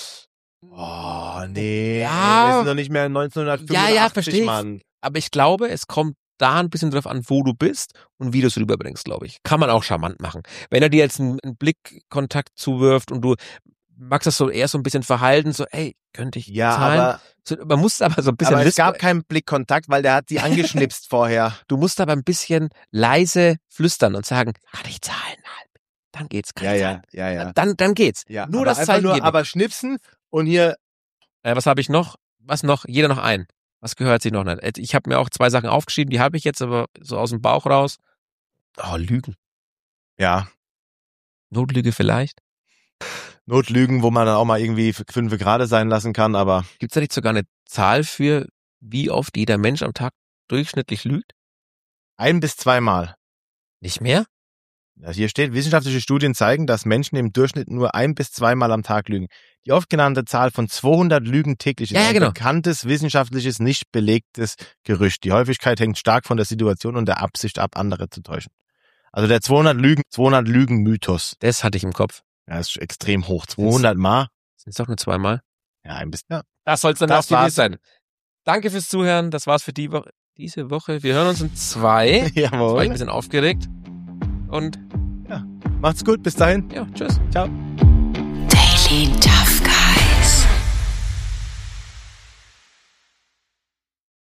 S2: Oh, nee.
S3: Ja.
S2: Wir sind doch nicht mehr 1985,
S3: Ja, versteh ich.
S2: Mann.
S3: Aber ich glaube, es kommt da ein bisschen drauf an, wo du bist und wie du es rüberbringst, glaube ich. Kann man auch charmant machen. Wenn er dir jetzt einen Blickkontakt zuwirft und du magst das so eher so ein bisschen verhalten, so, ey, könnte ich
S2: Ja,
S3: zahlen?
S2: aber,
S3: So, man muss aber so ein bisschen
S2: aber es gab keinen Blickkontakt, weil der hat die angeschnipst vorher.
S3: du musst aber ein bisschen leise flüstern und sagen, kann ich zahlen? Dann geht's. Kann ich zahlen?
S2: Ja.
S3: Dann geht's.
S2: Ja,
S3: Nur
S2: aber
S3: das
S2: einfach
S3: Zeichen
S2: nur,
S3: geht
S2: aber schnipsen und hier,
S3: Was habe ich noch? Was noch? Jeder noch ein. Was gehört sich noch nicht? Ich habe mir auch 2 Sachen aufgeschrieben, die habe ich jetzt aber so aus dem Bauch raus. Oh, Lügen.
S2: ja,
S3: Notlüge vielleicht.
S2: Notlügen, wo man dann auch mal irgendwie 5 Grad sein lassen kann, aber
S3: Gibt's da nicht sogar eine Zahl für, wie oft jeder Mensch am Tag durchschnittlich lügt?
S2: 1 bis 2 Mal.
S3: Nicht mehr?
S2: Ja, hier steht, wissenschaftliche Studien zeigen, dass Menschen im Durchschnitt nur 1 bis 2 Mal am Tag lügen. Die oft genannte Zahl von 200 Lügen täglich ist
S3: Ja,
S2: ein
S3: genau.
S2: bekanntes, wissenschaftliches, nicht belegtes Gerücht. Die Häufigkeit hängt stark von der Situation und der Absicht ab, andere zu täuschen. Also der 200 Lügen-Mythos,
S3: Das hatte ich im Kopf.
S2: ja, ist extrem hoch. 200 Mal?
S3: Sind es doch nur 2 Mal?
S2: Ja, 1 bis, ja.
S3: Das soll's dann
S2: Das
S3: auch gewesen
S2: war's.
S3: sein. Danke fürs Zuhören. Das war's für diese Woche. Wir hören uns in 2. War ich ein
S2: Jawohl.
S3: bisschen aufgeregt. Und
S2: Macht's gut, bis dahin.
S3: ja, tschüss.
S2: Ciao.
S1: Daily Tough